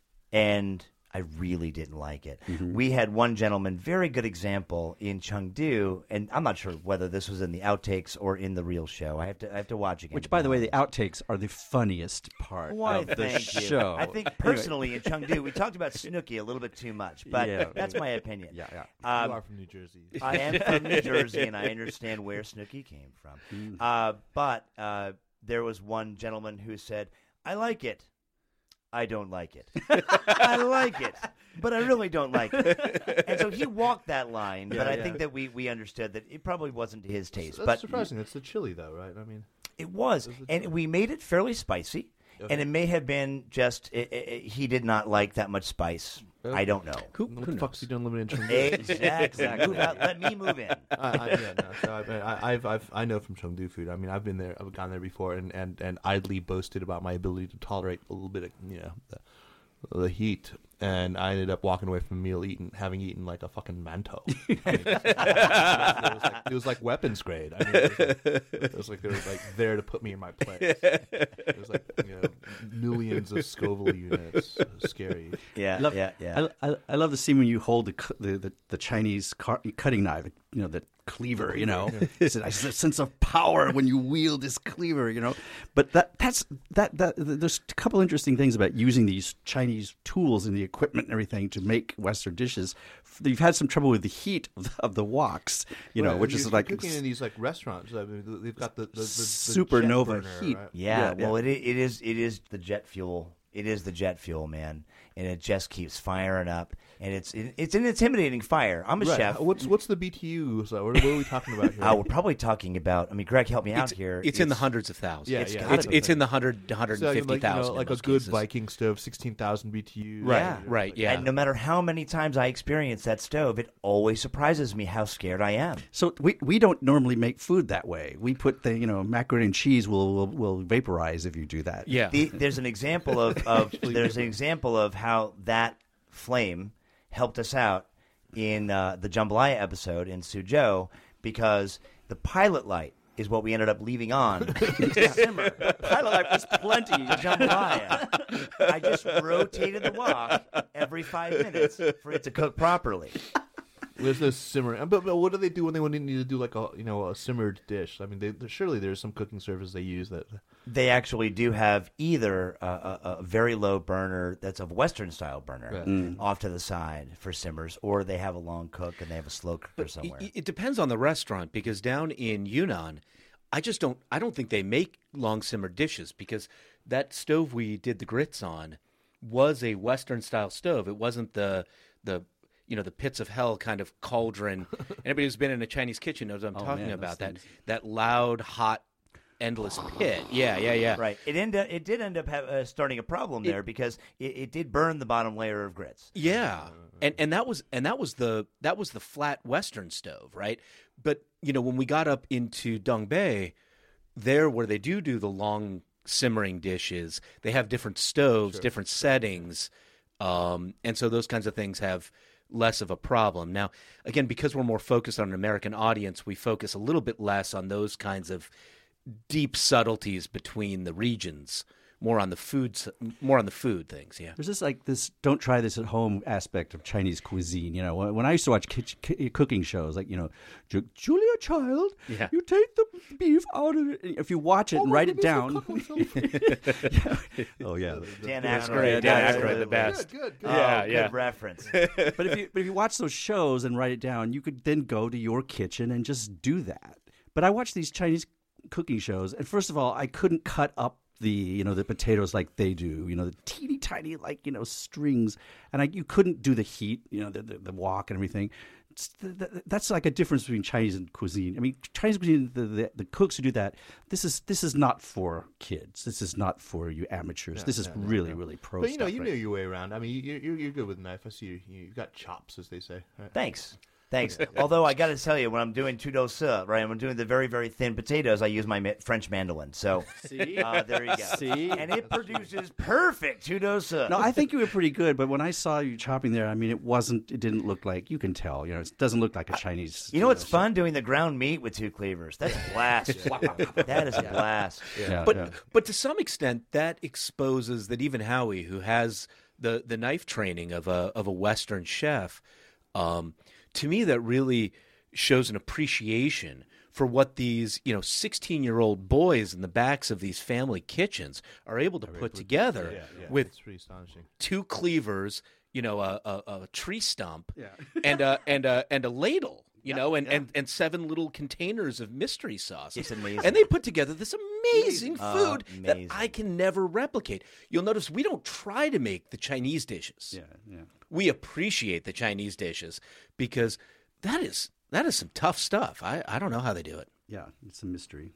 Speaker 5: and I really didn't like it. Mm-hmm. We had one gentleman, very good example in Chengdu, and I'm not sure whether this was in the outtakes or in the real show. I have to I have to watch again.
Speaker 7: Which, by the way, the outtakes are the funniest part
Speaker 5: Why,
Speaker 7: of the
Speaker 5: thank you.
Speaker 7: show.
Speaker 5: I think personally in Chengdu, we talked about Snooki a little bit too much, but
Speaker 7: yeah.
Speaker 5: that's my opinion.
Speaker 7: Yeah, yeah.
Speaker 5: Um,
Speaker 6: you are from New Jersey.
Speaker 5: I am from New Jersey, and I understand where Snooki came from. Mm. Uh, but uh, there was one gentleman who said, I like it. I don't like it. I like it, but I really don't like it. And so he walked that line,
Speaker 6: Yeah,
Speaker 5: but I
Speaker 6: yeah.
Speaker 5: think that we, we understood that it probably wasn't to his taste.
Speaker 6: That's
Speaker 5: but
Speaker 6: surprising. It's the chili, though, right? I mean,
Speaker 5: it was, and we made it fairly spicy.
Speaker 6: Okay.
Speaker 5: And it may have been just it, it, he did not like that much spice.
Speaker 6: Okay.
Speaker 5: I don't know.
Speaker 8: Who,
Speaker 6: what
Speaker 8: who
Speaker 6: the fuck's
Speaker 8: knows?
Speaker 6: he doing living in Chengdu?
Speaker 5: Exactly. Move out. Let me move in.
Speaker 6: I, I, yeah, no, so I, I, I've, I've, I know from Chengdu food. I mean, I've been there, I've gone there before, and, and, and idly boasted about my ability to tolerate a little bit of, you know, the, the heat. And I ended up walking away from a meal eating, having eaten like a fucking manto. I mean, it, was like, it was like weapons grade. I mean, it was like, it was like they were like there to put me in my place. It was like, you know, millions of Scoville units. It was scary.
Speaker 5: Yeah,
Speaker 7: I love,
Speaker 5: yeah, yeah.
Speaker 7: I, I, I love the scene when you hold the cu- the, the, the Chinese car, cutting knife, you know, the cleaver, you know. It's a, it's a sense of power when you wield this cleaver, you know. But that that's that that there's a couple interesting things about using these Chinese tools and the equipment and everything to make Western dishes. You've had some trouble with the heat of the, of the woks, you know,
Speaker 6: Right,
Speaker 7: which
Speaker 6: you're
Speaker 7: is like
Speaker 6: cooking in these like restaurants. I mean, they've got the, the, the, the
Speaker 7: supernova
Speaker 6: jet burner,
Speaker 7: heat.
Speaker 6: right?
Speaker 5: Yeah,
Speaker 7: Yeah,
Speaker 5: well,
Speaker 7: yeah.
Speaker 5: it it is it is the jet fuel. It is the jet fuel, man, and it just keeps firing up, and it's it, it's an intimidating fire. I'm a
Speaker 6: Right.
Speaker 5: chef.
Speaker 6: What's what's the B T U? So what, what are we talking about here?
Speaker 5: Uh, we're probably talking about. I mean, Greg, help me out
Speaker 8: It's,
Speaker 5: here.
Speaker 8: it's in the hundreds of thousands.
Speaker 6: Yeah,
Speaker 8: it's,
Speaker 6: yeah.
Speaker 8: it's,
Speaker 5: gotta
Speaker 8: it's
Speaker 5: be.
Speaker 8: in the hundred, hundred
Speaker 6: So,
Speaker 8: and
Speaker 6: like,
Speaker 8: fifty
Speaker 6: you know,
Speaker 8: thousand.
Speaker 6: like a good Viking stove, sixteen thousand B T U.
Speaker 8: Right,
Speaker 5: Yeah.
Speaker 8: right, yeah.
Speaker 5: And no matter how many times I experience that stove, it always surprises me how scared I am.
Speaker 7: So we we don't normally make food that way. We put the you know macaroni and cheese will will, will vaporize if you do that.
Speaker 8: Yeah.
Speaker 5: The, there's an example of, of there's an example of how that flame helped us out in uh, the jambalaya episode in Suzhou, because the pilot light is what we ended up leaving on to simmer. The pilot light was plenty of jambalaya. I just rotated the wok every five minutes for it to cook properly.
Speaker 6: There's no simmer. But, but what do they do when they want to need to do like a you know a simmered dish? I mean, they, surely there's some cooking surface they use that.
Speaker 5: They actually do have either a, a, a very low burner that's a Western style burner
Speaker 6: Right.
Speaker 7: Mm.
Speaker 5: off to the side for simmers, or they have a long cook and they have a slow cooker somewhere.
Speaker 8: It, it depends on the restaurant, because down in Yunnan, I just don't. I don't think they make long simmered dishes, because that stove we did the grits on was a Western style stove. It wasn't the the you know the pits of hell kind of cauldron. Anybody who's been in a Chinese kitchen knows what I'm
Speaker 7: Oh,
Speaker 8: talking
Speaker 7: man,
Speaker 8: about.
Speaker 7: those
Speaker 8: That
Speaker 7: things.
Speaker 8: that loud, hot, endless pit. Yeah, yeah, yeah.
Speaker 5: Right. It ended. It did end up have, uh, starting a problem there, because it, it did burn the bottom layer of grits.
Speaker 8: Yeah, and and that was and that was the that was the flat Western stove, right? But you know when we got up into Dongbei, there where they do do the long simmering dishes, they have different stoves,
Speaker 6: Sure.
Speaker 8: different settings, um, and so those kinds of things have less of a problem. Now, again, because we're more focused on an American audience, we focus a little bit less on those kinds of deep subtleties between the regions. More on the food, s- more on the food things. Yeah.
Speaker 7: There's this like this don't try this at home aspect of Chinese cuisine. You know, when, when I used to watch kitch, ki- cooking shows, like you know, Ju- Julia Child,
Speaker 8: Yeah.
Speaker 7: you take the beef out of it. If you watch it and write it down. Oh yeah.
Speaker 5: Dan
Speaker 8: That's
Speaker 5: Aykroyd.
Speaker 8: great. Dan Aykroyd,
Speaker 5: Absolutely.
Speaker 8: the best.
Speaker 6: Good, good, good.
Speaker 5: Oh,
Speaker 8: Yeah,
Speaker 5: good
Speaker 8: yeah.
Speaker 5: reference.
Speaker 7: But if you but if you watch those shows and write it down, you could then go to your kitchen and just do that. But I watch these Chinese cooking shows, and first of all, I couldn't cut up the you know the potatoes like they do, you know the teeny tiny like you know strings, and I you couldn't do the heat, you know the the, the wok and everything. that's that's like a difference between Chinese and cuisine. I mean, Chinese cuisine, the, the, the cooks who do that, this is this is not for kids. This is not for you amateurs.
Speaker 6: Yeah,
Speaker 7: this is
Speaker 6: yeah, yeah,
Speaker 7: really,
Speaker 6: yeah.
Speaker 7: really pro
Speaker 6: But you know,
Speaker 7: stuff,
Speaker 6: you
Speaker 7: right?
Speaker 6: know your way around. I mean, you, you're you're good with a knife. I see you. You got chops, as they say. Right?
Speaker 5: Thanks. Thanks. Although I got to tell you, when I'm doing tout douce, right, when I'm doing the very, very thin potatoes, I use my ma- French mandolin. So
Speaker 7: See?
Speaker 5: uh, there you go.
Speaker 7: See?
Speaker 5: And it produces perfect tout douce.
Speaker 7: No, I think you were pretty good, but when I saw you chopping there, I mean, it wasn't. It didn't look like. You can tell. You know, it doesn't look like a Chinese.
Speaker 5: You know what's
Speaker 7: so-
Speaker 5: fun? Doing the ground meat with two cleavers. That's a blast. That is a blast.
Speaker 7: Yeah,
Speaker 8: But
Speaker 7: yeah.
Speaker 8: but to some extent, that exposes that even Howie, who has the, the knife training of a of a Western chef, um, to me that really shows an appreciation for what these you know sixteen year old boys in the backs of these family kitchens are able to put together
Speaker 6: Yeah, yeah,
Speaker 8: with
Speaker 6: it's pretty astonishing.
Speaker 8: two cleavers, you know, a, a, a tree stump,
Speaker 7: Yeah.
Speaker 8: and a and a and a ladle. You know, and, and, and seven little containers of mystery sauce.
Speaker 5: It's amazing.
Speaker 8: And they put together this amazing
Speaker 5: Uh,
Speaker 8: food
Speaker 5: amazing.
Speaker 8: that I can never replicate. You'll notice we don't try to make the Chinese dishes.
Speaker 7: Yeah, yeah.
Speaker 8: We appreciate the Chinese dishes because that is that is some tough stuff. I, I don't know how they do it.
Speaker 7: Yeah, it's a mystery.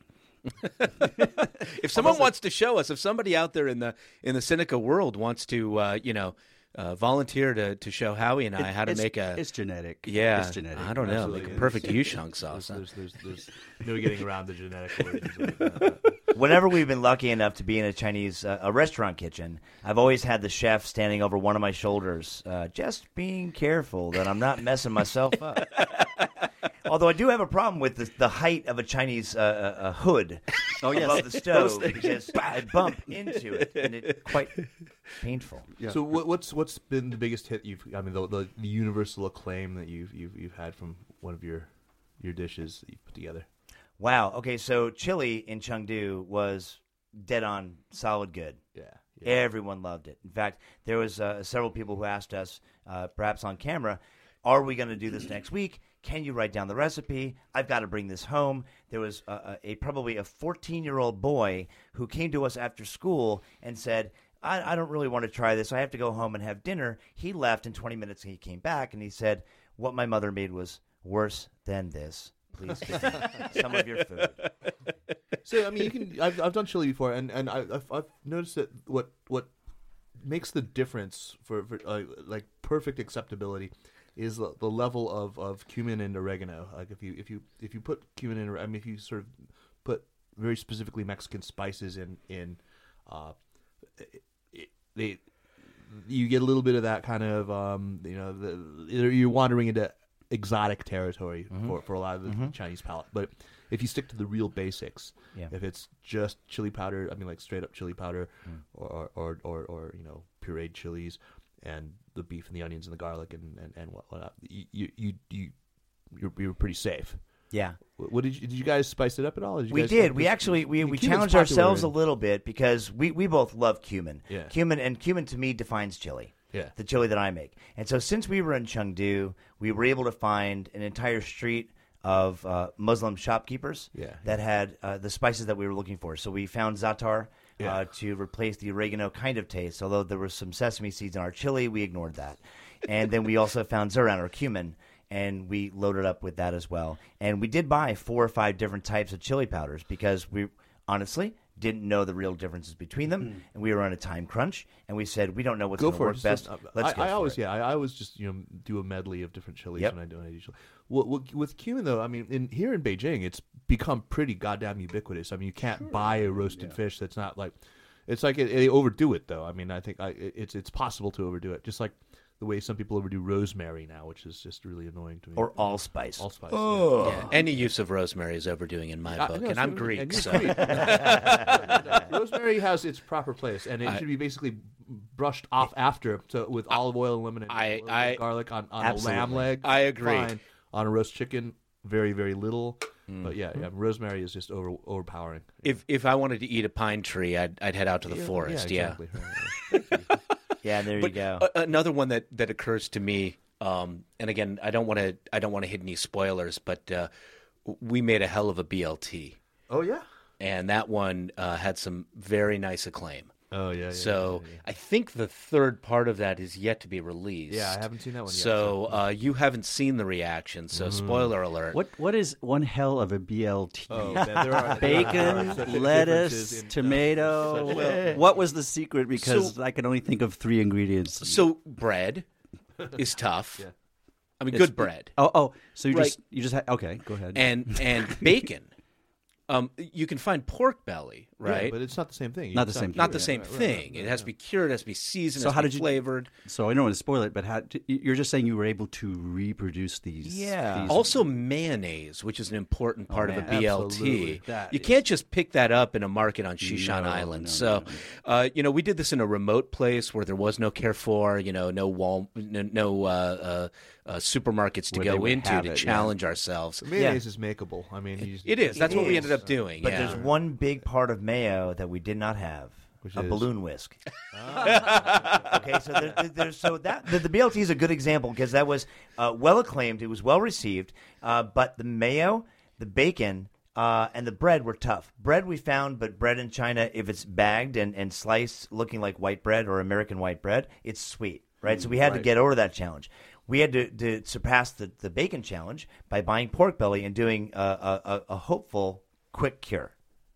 Speaker 8: If someone wants to show us, if somebody out there in the in the Seneca world wants to, uh, you know, uh, volunteer to, to show Howie and I how to
Speaker 7: it's,
Speaker 8: make a
Speaker 7: It's genetic.
Speaker 8: yeah,
Speaker 7: It's genetic.
Speaker 8: I don't know,
Speaker 6: Absolutely.
Speaker 8: make a perfect yushang sauce.
Speaker 6: There's,
Speaker 8: huh?
Speaker 6: there's, there's, there's no getting around the genetic origins of it.
Speaker 5: Whenever we've been lucky enough to be in a Chinese uh, a restaurant kitchen, I've always had the chef standing over one of my shoulders, uh, just being careful that I'm not messing myself up. Although I do have a problem with the, the height of a Chinese uh, uh, uh, hood
Speaker 7: Oh, yes.
Speaker 5: above the stove because I bump into it and it's quite painful.
Speaker 6: So what, what's what's been the biggest hit you've? I mean, the, the, the universal acclaim that you've you've you've had from one of your your dishes that you put together.
Speaker 5: Wow. Okay, so chili in Chengdu was dead on solid good.
Speaker 6: Yeah.
Speaker 5: Everyone loved it. In fact, there was uh, several people who asked us, uh, perhaps on camera, are we going to do this next week? Can you write down the recipe? I've got to bring this home. There was a, a, a probably a fourteen-year-old boy who came to us after school and said, I, I don't really want to try this. I have to go home and have dinner. He left in twenty minutes and he came back and he said, what my mother made was worse than this. Please give me some of your food.
Speaker 6: So I mean, you can. I've I've done chili before, and and I, I've I've noticed that what what makes the difference for for uh, like perfect acceptability is the, the level of, of cumin and oregano. Like if you if you if you put cumin and I mean if you sort of put very specifically Mexican spices in in, uh, it, they you get a little bit of that kind of um you know the you're wandering into exotic territory
Speaker 5: Mm-hmm.
Speaker 6: for, for a lot of the
Speaker 5: Mm-hmm.
Speaker 6: Chinese palate. But if you stick to the real basics,
Speaker 5: Yeah.
Speaker 6: if it's just chili powder, I mean like straight up chili powder,
Speaker 5: Mm.
Speaker 6: or, or or or you know pureed chilies, and the beef and the onions and the garlic and and, and whatnot, you you you, you you're, you're pretty safe.
Speaker 5: Yeah.
Speaker 6: What, what did you did you guys spice it up at all? Did you
Speaker 5: We
Speaker 6: guys,
Speaker 5: did. We
Speaker 6: this-
Speaker 5: actually we, we
Speaker 6: cumin's
Speaker 5: challenged
Speaker 6: popular
Speaker 5: ourselves
Speaker 6: in-
Speaker 5: a little bit because we, we both love cumin.
Speaker 6: Yeah.
Speaker 5: Cumin and cumin to me defines chili.
Speaker 6: Yeah.
Speaker 5: The chili that I make. And so since we were in Chengdu, we were able to find an entire street of uh, Muslim shopkeepers
Speaker 6: Yeah.
Speaker 5: that had uh, the spices that we were looking for. So we found za'atar
Speaker 6: Yeah.
Speaker 5: uh, to replace the oregano kind of taste. Although there was some sesame seeds in our chili, we ignored that. And then we also found zircon or cumin, and we loaded up with that as well. And we did buy four or five different types of chili powders because we honestly didn't know the real differences between them, and we were on a time crunch, and we said we don't know what's
Speaker 6: Go
Speaker 5: going to
Speaker 6: for
Speaker 5: work
Speaker 6: it.
Speaker 5: best.
Speaker 6: So, uh,
Speaker 5: Let's
Speaker 6: I,
Speaker 5: go
Speaker 6: I
Speaker 5: for
Speaker 6: always
Speaker 5: it.
Speaker 6: yeah. I, I always just you know do a medley of different chilies
Speaker 5: Yep.
Speaker 6: when I do when I do chili. Well, well, with cumin though, I mean, in here in Beijing, it's become pretty goddamn ubiquitous. I mean, you can't buy a roasted fish that's not like. It's like it, they overdo it though. I mean, I think I, it- it's it's possible to overdo it, just like the way some people overdo rosemary now, which is just really annoying to me.
Speaker 5: Or allspice.
Speaker 6: allspice.
Speaker 5: Oh.
Speaker 8: Yeah, any use of rosemary is overdoing in my
Speaker 6: Yeah.
Speaker 8: book,
Speaker 6: I know,
Speaker 8: and I'm
Speaker 6: it's-
Speaker 8: Greek,
Speaker 6: and you're
Speaker 8: so
Speaker 6: Greek. Rosemary has its proper place, and it
Speaker 8: I-
Speaker 6: should be basically brushed off after to, with olive oil and lemon and
Speaker 8: I-
Speaker 6: a little bit of
Speaker 8: I-
Speaker 6: garlic on, on a
Speaker 5: Absolutely.
Speaker 6: lamb leg.
Speaker 8: I agree.
Speaker 6: Fine. On a roast chicken, very very little. But yeah, yeah, rosemary is just over overpowering.
Speaker 8: if if I wanted to eat a pine tree, I'd I'd head out to the forest. Yeah.
Speaker 6: exactly. Right, right.
Speaker 5: Yeah, there you
Speaker 8: But
Speaker 5: go.
Speaker 8: a- another one that, that occurs to me, um, and again, I don't want to I don't want to hit any spoilers, but uh, we made a hell of a B L T,
Speaker 6: Oh yeah.
Speaker 8: and that one uh, had some very nice acclaim.
Speaker 6: Oh yeah. yeah
Speaker 8: so
Speaker 6: yeah, yeah.
Speaker 8: I think the third part of that is yet to be released.
Speaker 6: Yeah, I haven't seen that one yet.
Speaker 8: So uh, you haven't seen the reaction. So
Speaker 6: Mm.
Speaker 8: spoiler alert.
Speaker 7: What what is one hell of a B L T?
Speaker 6: Oh, man, there are,
Speaker 7: Bacon,
Speaker 6: there are such
Speaker 7: lettuce,
Speaker 6: differences in, uh,
Speaker 7: tomato.
Speaker 6: such-
Speaker 7: Well, what was the secret? Because I can only think of three ingredients.
Speaker 8: So bread is tough.
Speaker 6: Yeah.
Speaker 8: I mean,
Speaker 7: It's-
Speaker 8: good bread.
Speaker 7: Oh, oh. So you
Speaker 8: Right.
Speaker 7: just you just ha- okay. Go ahead.
Speaker 8: and and bacon. Um, you can find pork belly,
Speaker 6: Yeah,
Speaker 8: right?
Speaker 6: but it's not the same thing.
Speaker 7: Not
Speaker 6: It's
Speaker 7: the same
Speaker 8: Not the
Speaker 7: Yeah,
Speaker 8: same
Speaker 6: right, right,
Speaker 8: thing.
Speaker 6: right,
Speaker 8: It has to be cured. It has to be seasoned.
Speaker 7: So
Speaker 8: it has
Speaker 7: how
Speaker 8: to be
Speaker 7: did you-
Speaker 8: flavored?
Speaker 7: so I don't want to spoil it, but how, t- you're just saying you were able to reproduce these.
Speaker 5: Yeah.
Speaker 7: these-
Speaker 8: Also, mayonnaise, which is an important part of a
Speaker 7: man.
Speaker 8: B L
Speaker 6: Absolutely.
Speaker 8: T.
Speaker 7: That
Speaker 8: You
Speaker 7: is-
Speaker 8: can't just pick that up in a market on Shishan
Speaker 7: No,
Speaker 8: Island.
Speaker 7: no,
Speaker 8: so,
Speaker 7: no,
Speaker 8: Uh, you know, we did this in a remote place where there was no Carrefour, you know, no wall, no, no uh, uh, uh, supermarkets to
Speaker 7: Where they
Speaker 8: go
Speaker 7: would
Speaker 8: into
Speaker 7: have
Speaker 8: to
Speaker 7: it, yeah.
Speaker 8: challenge ourselves.
Speaker 6: Mayonnaise is makeable. I mean, you just,
Speaker 8: It is. That's
Speaker 5: It
Speaker 8: what we
Speaker 5: is.
Speaker 8: ended up doing.
Speaker 5: But
Speaker 8: yeah.
Speaker 5: there's one big part of mayo that we did not have.
Speaker 6: Which
Speaker 5: a
Speaker 6: is?
Speaker 5: balloon whisk. Okay, so there, there- there's so that the, the B L T is a good example because that was uh, well acclaimed. It was well received, uh, but the mayo, the bacon, uh, and the bread were tough. Bread we found, but bread in China, if it's bagged and, and sliced, looking like white bread or American white bread, it's sweet, right? So we had to
Speaker 6: Right.
Speaker 5: get over that challenge. We had to, to surpass the, the bacon challenge by buying pork belly and doing a, a, a, a hopeful quick cure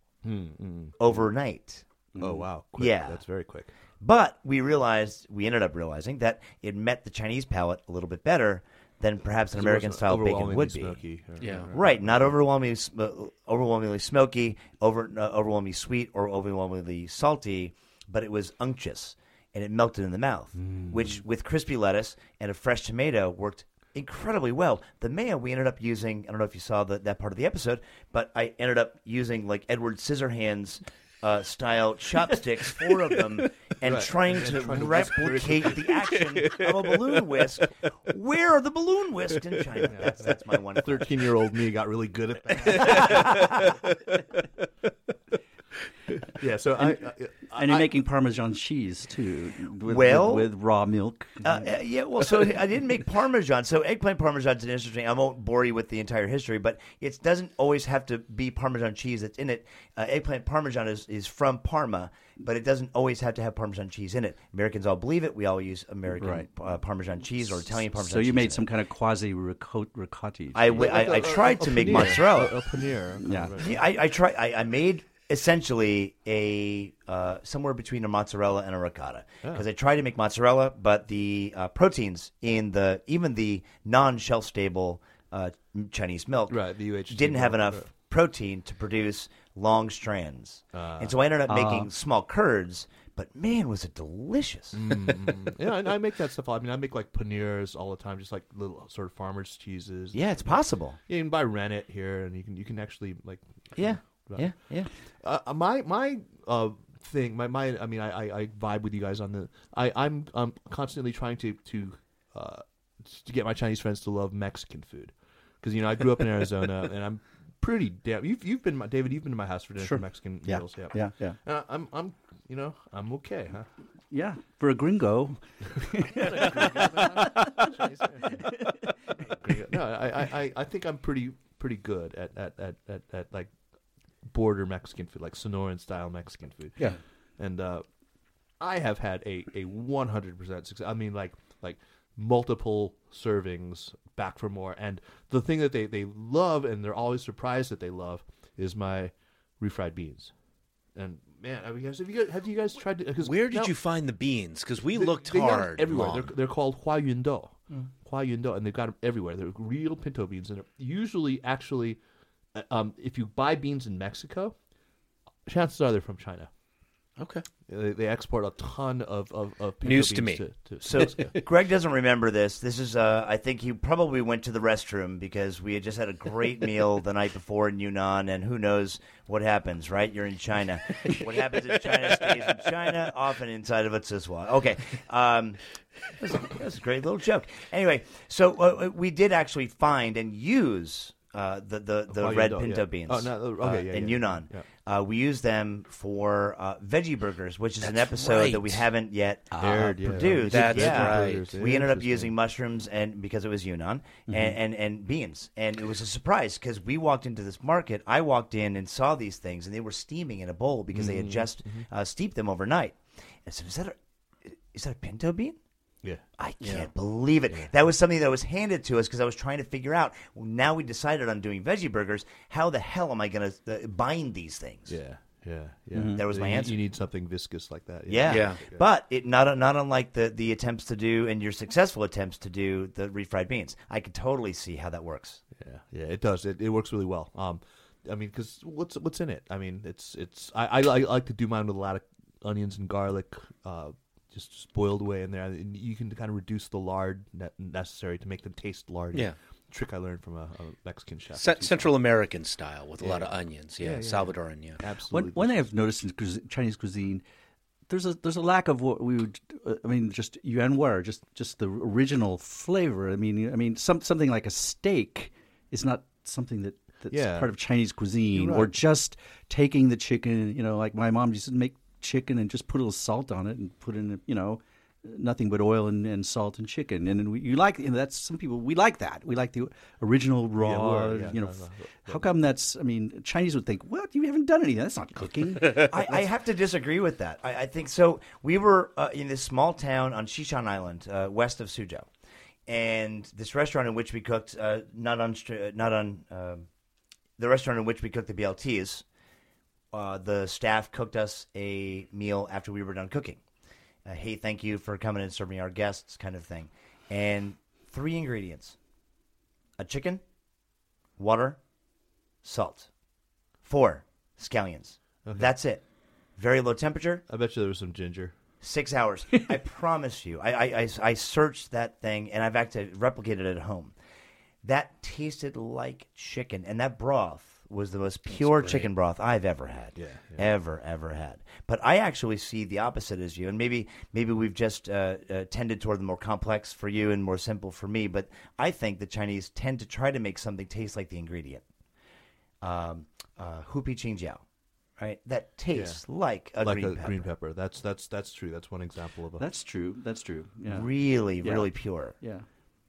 Speaker 5: overnight.
Speaker 6: Oh wow. Quick.
Speaker 5: Yeah.
Speaker 6: That's very quick.
Speaker 5: But we realized, we ended up realizing that it met the Chinese palate a little bit better than perhaps an
Speaker 6: It
Speaker 5: American
Speaker 6: wasn't
Speaker 5: style bacon
Speaker 6: overwhelmingly
Speaker 5: would be.
Speaker 6: smoky.
Speaker 8: Yeah.
Speaker 5: Right, not overwhelmingly, sm- uh, overwhelmingly smoky, over, uh, overwhelmingly sweet, or overwhelmingly salty, but it was unctuous and it melted in the mouth,
Speaker 6: Mm.
Speaker 5: which with crispy lettuce and a fresh tomato worked incredibly well. The mayo we ended up using, I don't know if you saw the, that part of the episode, but I ended up using like Edward Scissorhands uh, style chopsticks, four of them, and
Speaker 6: Right.
Speaker 5: trying
Speaker 6: And
Speaker 5: to
Speaker 6: trying to whisk
Speaker 5: replicate the action of a balloon whisk. Where are the balloon whisks in China? That's, that's my one.
Speaker 6: Thirteen-year-old me got really good at that. yeah. So I, I,
Speaker 7: and you're
Speaker 6: I-
Speaker 7: making Parmesan cheese too, with,
Speaker 5: Well-
Speaker 7: with, with raw milk.
Speaker 5: Uh, uh, yeah, well, so I didn't make Parmesan. So eggplant Parmesan is interesting. I won't bore you with the entire history, but it doesn't always have to be Parmesan cheese that's in it. Uh, eggplant Parmesan is, is from Parma, but it doesn't always have to have Parmesan cheese in it. Americans all believe it. We all use American
Speaker 7: Right.
Speaker 5: uh, Parmesan cheese or Italian Parmesan
Speaker 7: so
Speaker 5: cheese.
Speaker 7: you
Speaker 5: in
Speaker 7: made
Speaker 5: it.
Speaker 7: some kind of quasi ricotti.
Speaker 5: I, w- I, I tried to make mozzarella.
Speaker 6: A, a paneer.
Speaker 7: Yeah.
Speaker 5: Yeah, I, I try. I, I made essentially a uh, somewhere between a mozzarella and a ricotta because I tried to make mozzarella, but the uh, proteins in the even the non-shelf stable uh, Chinese milk
Speaker 6: Right, the U H T
Speaker 5: didn't have
Speaker 6: milk,
Speaker 5: enough
Speaker 6: right.
Speaker 5: protein to produce long strands, and so I ended up making small curds. But man, was it delicious!
Speaker 6: Mm, yeah, and I make that stuff. I mean, I make like paneers all the time, just like little sort of farmers' cheeses.
Speaker 5: Yeah, it's possible.
Speaker 6: Yeah, you can buy rennet here, and you can you can actually like.
Speaker 5: Yeah,
Speaker 6: Right.
Speaker 5: yeah, yeah.
Speaker 6: Uh, my my uh, thing, my, my I mean, I, I, I vibe with you guys on the. I I'm I'm constantly trying to to uh, to get my Chinese friends to love Mexican food because you know I grew up in Arizona and I'm pretty damn. You've you've been my, David. You've been to my house for dinner
Speaker 7: Sure.
Speaker 6: for Mexican
Speaker 7: Yeah,
Speaker 6: meals. Yeah,
Speaker 7: yeah, yeah.
Speaker 6: And I, I'm I'm you know I'm okay, huh?
Speaker 7: Yeah, for a gringo.
Speaker 6: No, I, I, I think I'm pretty pretty good at at, at, at, at like border Mexican food, like Sonoran style Mexican food.
Speaker 7: Yeah.
Speaker 6: And uh, I have had a, a one hundred percent success. I mean, like like multiple servings back for more. And the thing that they, they love, and they're always surprised that they love, is my refried beans. And man, have you guys have you guys, have you guys tried to? Cause
Speaker 8: Where did
Speaker 6: now-
Speaker 8: you find the beans? Because we
Speaker 6: they-
Speaker 8: looked
Speaker 6: they got 'em
Speaker 8: hard.
Speaker 6: everywhere.
Speaker 8: long.
Speaker 6: They're, they're called Hua Yun Do. Hua Yun Do, and they've got them everywhere. They're real pinto beans, and they're usually actually, uh, um, if you buy beans in Mexico, chances are they're from China.
Speaker 8: Okay.
Speaker 6: They, they export a ton of of, of pinto
Speaker 8: News to
Speaker 6: beans
Speaker 8: me.
Speaker 6: To, to
Speaker 5: So
Speaker 6: Mexico.
Speaker 5: Greg doesn't remember this. This is, uh, I think he probably went to the restroom because we had just had a great meal the night before in Yunnan, and who knows what happens, right? You're in China. What happens in China stays in China, often inside of a Tsuswa. Okay. Um, that was, a, that was a great little joke. Anyway, so uh, we did actually find and use uh, the the, the
Speaker 6: Hua Yun
Speaker 5: red
Speaker 6: Do,
Speaker 5: pinto
Speaker 6: yeah.
Speaker 5: beans
Speaker 6: Oh, no, okay,
Speaker 5: uh,
Speaker 6: yeah,
Speaker 5: in
Speaker 6: yeah,
Speaker 5: Yunnan.
Speaker 6: yeah.
Speaker 5: Uh, we use them for uh, veggie burgers, which is an
Speaker 8: That's
Speaker 5: episode
Speaker 8: right.
Speaker 5: that we haven't yet uh,
Speaker 6: Aired, yeah.
Speaker 5: produced.
Speaker 8: That's
Speaker 5: yeah.
Speaker 8: right.
Speaker 5: We ended up
Speaker 6: Interesting.
Speaker 5: using mushrooms and because it was Yunnan
Speaker 7: Mm-hmm.
Speaker 5: and, and, and beans, and it was a surprise because we walked into this market. I walked in and saw these things, and they were steaming in a bowl because they
Speaker 7: Mm-hmm.
Speaker 5: had just uh, steeped them overnight. I said, "Is that a is that a pinto bean?"
Speaker 6: Yeah.
Speaker 5: I can't
Speaker 8: Yeah.
Speaker 5: believe it. That was something that was handed to us because I was trying to figure out. Well, now we decided on doing veggie burgers. How the hell am I going to uh, bind these things?
Speaker 6: Yeah. Yeah. Yeah.
Speaker 5: That was my
Speaker 6: you,
Speaker 5: answer.
Speaker 6: You need something viscous like that.
Speaker 5: Yeah.
Speaker 8: Yeah.
Speaker 5: But it not not unlike the, the attempts to do and your successful attempts to do the refried beans. I could totally see how that works.
Speaker 6: Yeah. Yeah. It does. It, it works really well. Um, I mean, because what's what's in it? I mean, it's it's. I, I, I like to do mine with a lot of onions and garlic, uh, just, just boiled away in there. And you can kind of reduce the lard ne- necessary to make them taste lardy.
Speaker 8: Yeah.
Speaker 6: Trick I learned from a, a Mexican chef.
Speaker 8: C- Central American style with a
Speaker 6: Yeah.
Speaker 8: lot of onions. Yeah,
Speaker 6: Yeah, yeah.
Speaker 8: Salvadoran. Yeah,
Speaker 6: Absolutely.
Speaker 7: One, one thing I've noticed in cuis- Chinese cuisine, there's a there's a lack of what we would, uh, I mean, just yuanware, just just the original flavor. I mean, I mean, some something like a steak is not something that that's
Speaker 6: Yeah.
Speaker 7: part of Chinese cuisine,
Speaker 6: You're
Speaker 7: or
Speaker 6: right.
Speaker 7: just taking the chicken. You know, like my mom used to make chicken and just put a little salt on it and put in, you know, nothing but oil and, and salt and chicken. And then we, you like, you know, that's some people, we like that. We like the original raw,
Speaker 6: we're- yeah,
Speaker 7: you know.
Speaker 6: no, no, no.
Speaker 7: How come that's, I mean, Chinese would think, what, you haven't done anything. That's not cooking.
Speaker 5: I, I have to disagree with that. I, I think so. We were uh, in this small town on Shishan Island, uh, west of Suzhou, and this restaurant in which we cooked, uh, not on, str- not on um the restaurant in which we cooked the B L Ts. Uh, the staff cooked us a meal after we were done cooking. Uh, hey, thank you for coming and serving our guests, kind of thing. And three ingredients: a chicken, water, salt. Four scallions. That's it. Very low temperature.
Speaker 6: I bet you there was some ginger.
Speaker 5: Six hours. I promise you. I, I, I, I searched that thing, and I've actually replicated it at home. That tasted like chicken, and that broth was the most pure chicken broth I've ever had.
Speaker 6: Yeah,
Speaker 5: Ever, ever had. But I actually see the opposite as you, and maybe maybe we've just uh, uh, tended toward the more complex for you and more simple for me, but I think the Chinese tend to try to make something taste like the ingredient. Um, uh, Hupi Qingjiao, right? That tastes like a,
Speaker 6: like
Speaker 5: green,
Speaker 6: a
Speaker 5: pepper.
Speaker 6: green pepper. That's that's that's true. That's one example of a
Speaker 7: That's true. That's true. Yeah.
Speaker 5: Really,
Speaker 7: Yeah.
Speaker 5: really pure.
Speaker 7: Yeah.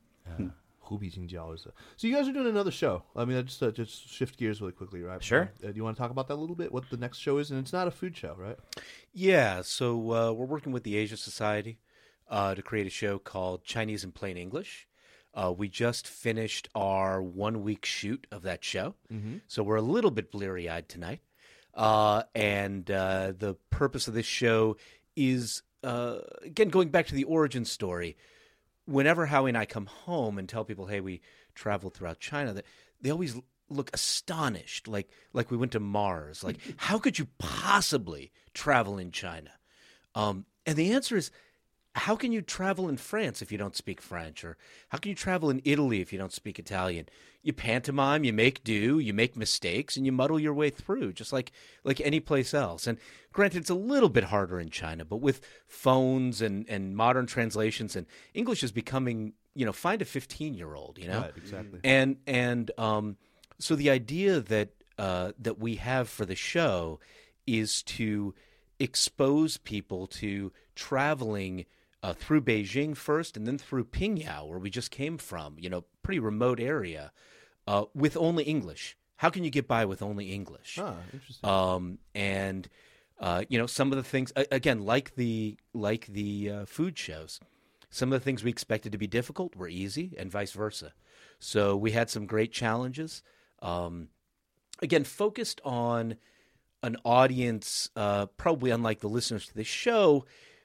Speaker 6: Hubi Jingjiao is a- So you guys are doing another show. I mean, I just uh, just shift gears really quickly, right?
Speaker 5: Sure.
Speaker 6: Uh, do you want to talk about that a little bit? What the next show is, and it's not a food show, right?
Speaker 8: Yeah, so uh, we're working with the Asia Society uh, to create a show called Chinese in Plain English. Uh, we just finished our one-week shoot of that show, so we're a little bit bleary-eyed tonight. Uh, and uh, the purpose of this show is, uh, again, going back to the origin story. Whenever Howie and I come home and tell people, hey, we traveled throughout China, that they always l- look astonished, like like we went to Mars. Like, how could you possibly travel in China? Um, and the answer is, how can you travel in France if you don't speak French? Or how can you travel in Italy if you don't speak Italian? You pantomime, you make do, you make mistakes, and you muddle your way through, just like like any place else. And granted, it's a little bit harder in China, but with phones and, and modern translations, and English is becoming, you know, find a fifteen-year-old, you know?
Speaker 6: Right, exactly.
Speaker 8: And and um, so the idea that uh, that we have for the show is to expose people to traveling uh, through Beijing first, and then through Pingyao, where we just came from, you know, pretty remote area, uh, with only English. How can you get by with only English?
Speaker 6: Ah, interesting.
Speaker 8: Um, and uh, you know, some of the things a- again, like the like the uh, food shows, some of the things we expected to be difficult were easy, and vice versa. So we had some great challenges. Um, again, focused on an audience, uh, probably unlike the listeners to this show,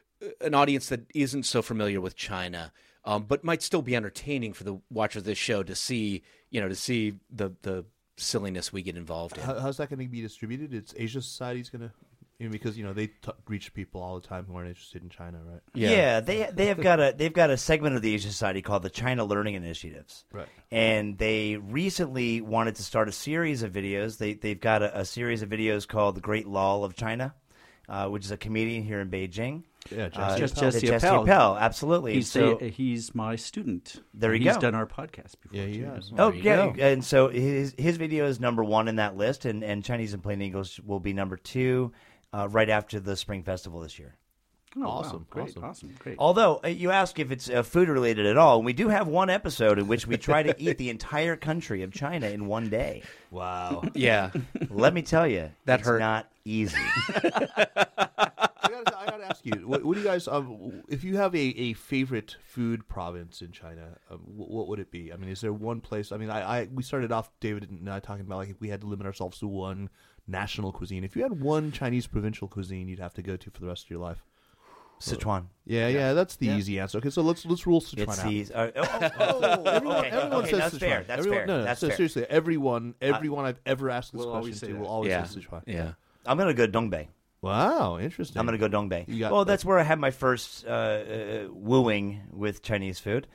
Speaker 8: an audience that isn't so familiar with China, um, but might still be entertaining for the watcher of this show to see, you know, to see the the silliness we get involved in.
Speaker 6: How, how's that going to be distributed? It's Asia Society's going to, you know, because you know they t- reach people all the time who aren't interested in China, right?
Speaker 5: Yeah. they they have got a they've got a segment of the Asia Society called the China Learning Initiatives,
Speaker 6: Right.
Speaker 5: and they recently wanted to start a series of videos. They they've got a, a series of videos called The Great Lull of China, uh, which is a comedian here in Beijing.
Speaker 6: Yeah,
Speaker 5: Uh,
Speaker 6: Jesse
Speaker 7: Just
Speaker 5: Jesse
Speaker 7: Jesse
Speaker 5: Appel,
Speaker 7: Appel.
Speaker 5: absolutely.
Speaker 7: He's
Speaker 5: so,
Speaker 7: a, he's my student.
Speaker 5: There
Speaker 7: And
Speaker 5: you
Speaker 7: he's
Speaker 5: go.
Speaker 7: done our podcast before.
Speaker 6: Yeah, he
Speaker 7: too.
Speaker 6: has.
Speaker 5: oh
Speaker 8: There you
Speaker 5: yeah,
Speaker 8: go.
Speaker 5: and so his his video is number one in that list, and, and Chinese in Plain English will be number two, uh, right after the Spring Festival this year.
Speaker 7: Oh, wow.
Speaker 6: Awesome,
Speaker 7: Great.
Speaker 6: awesome.
Speaker 7: Awesome. Great.
Speaker 5: Although uh, you ask if it's uh, food related at all, and we do have one episode in which we try to eat the entire country of China in one day.
Speaker 6: Wow.
Speaker 8: Yeah,
Speaker 5: Let me tell you,
Speaker 8: That
Speaker 5: it's
Speaker 8: hurt.
Speaker 5: not easy.
Speaker 6: I gotta, I gotta ask ask you, what, what do you guys? Um, if you have a, a favorite food province in China, um, what, what would it be? I mean, is there one place? I mean, I, I we started off, David and I, talking about like we had to limit ourselves to one national cuisine. If you had one Chinese provincial cuisine, you'd have to go to for the rest of your life.
Speaker 5: Sichuan.
Speaker 6: Yeah, yeah, that's the
Speaker 5: Yeah.
Speaker 6: easy answer. Okay, so let's let's rule Sichuan
Speaker 5: It's
Speaker 6: out.
Speaker 5: easy. Uh, oh, oh, oh,
Speaker 6: Everyone,
Speaker 5: okay,
Speaker 6: everyone
Speaker 5: okay,
Speaker 6: says
Speaker 5: that's
Speaker 6: Sichuan.
Speaker 5: fair. That's
Speaker 6: everyone,
Speaker 5: fair.
Speaker 6: No, no,
Speaker 5: That's
Speaker 6: so
Speaker 5: fair.
Speaker 6: seriously, everyone, everyone I've ever asked this
Speaker 7: will always
Speaker 6: question
Speaker 7: say
Speaker 6: to
Speaker 7: that.
Speaker 6: will always
Speaker 8: Yeah.
Speaker 6: say Sichuan.
Speaker 8: Yeah.
Speaker 5: I'm gonna go Dongbei.
Speaker 6: Wow, interesting.
Speaker 5: I'm gonna go Dongbei.
Speaker 6: You got-
Speaker 5: well, that's where I had my first uh, uh, wooing with Chinese food,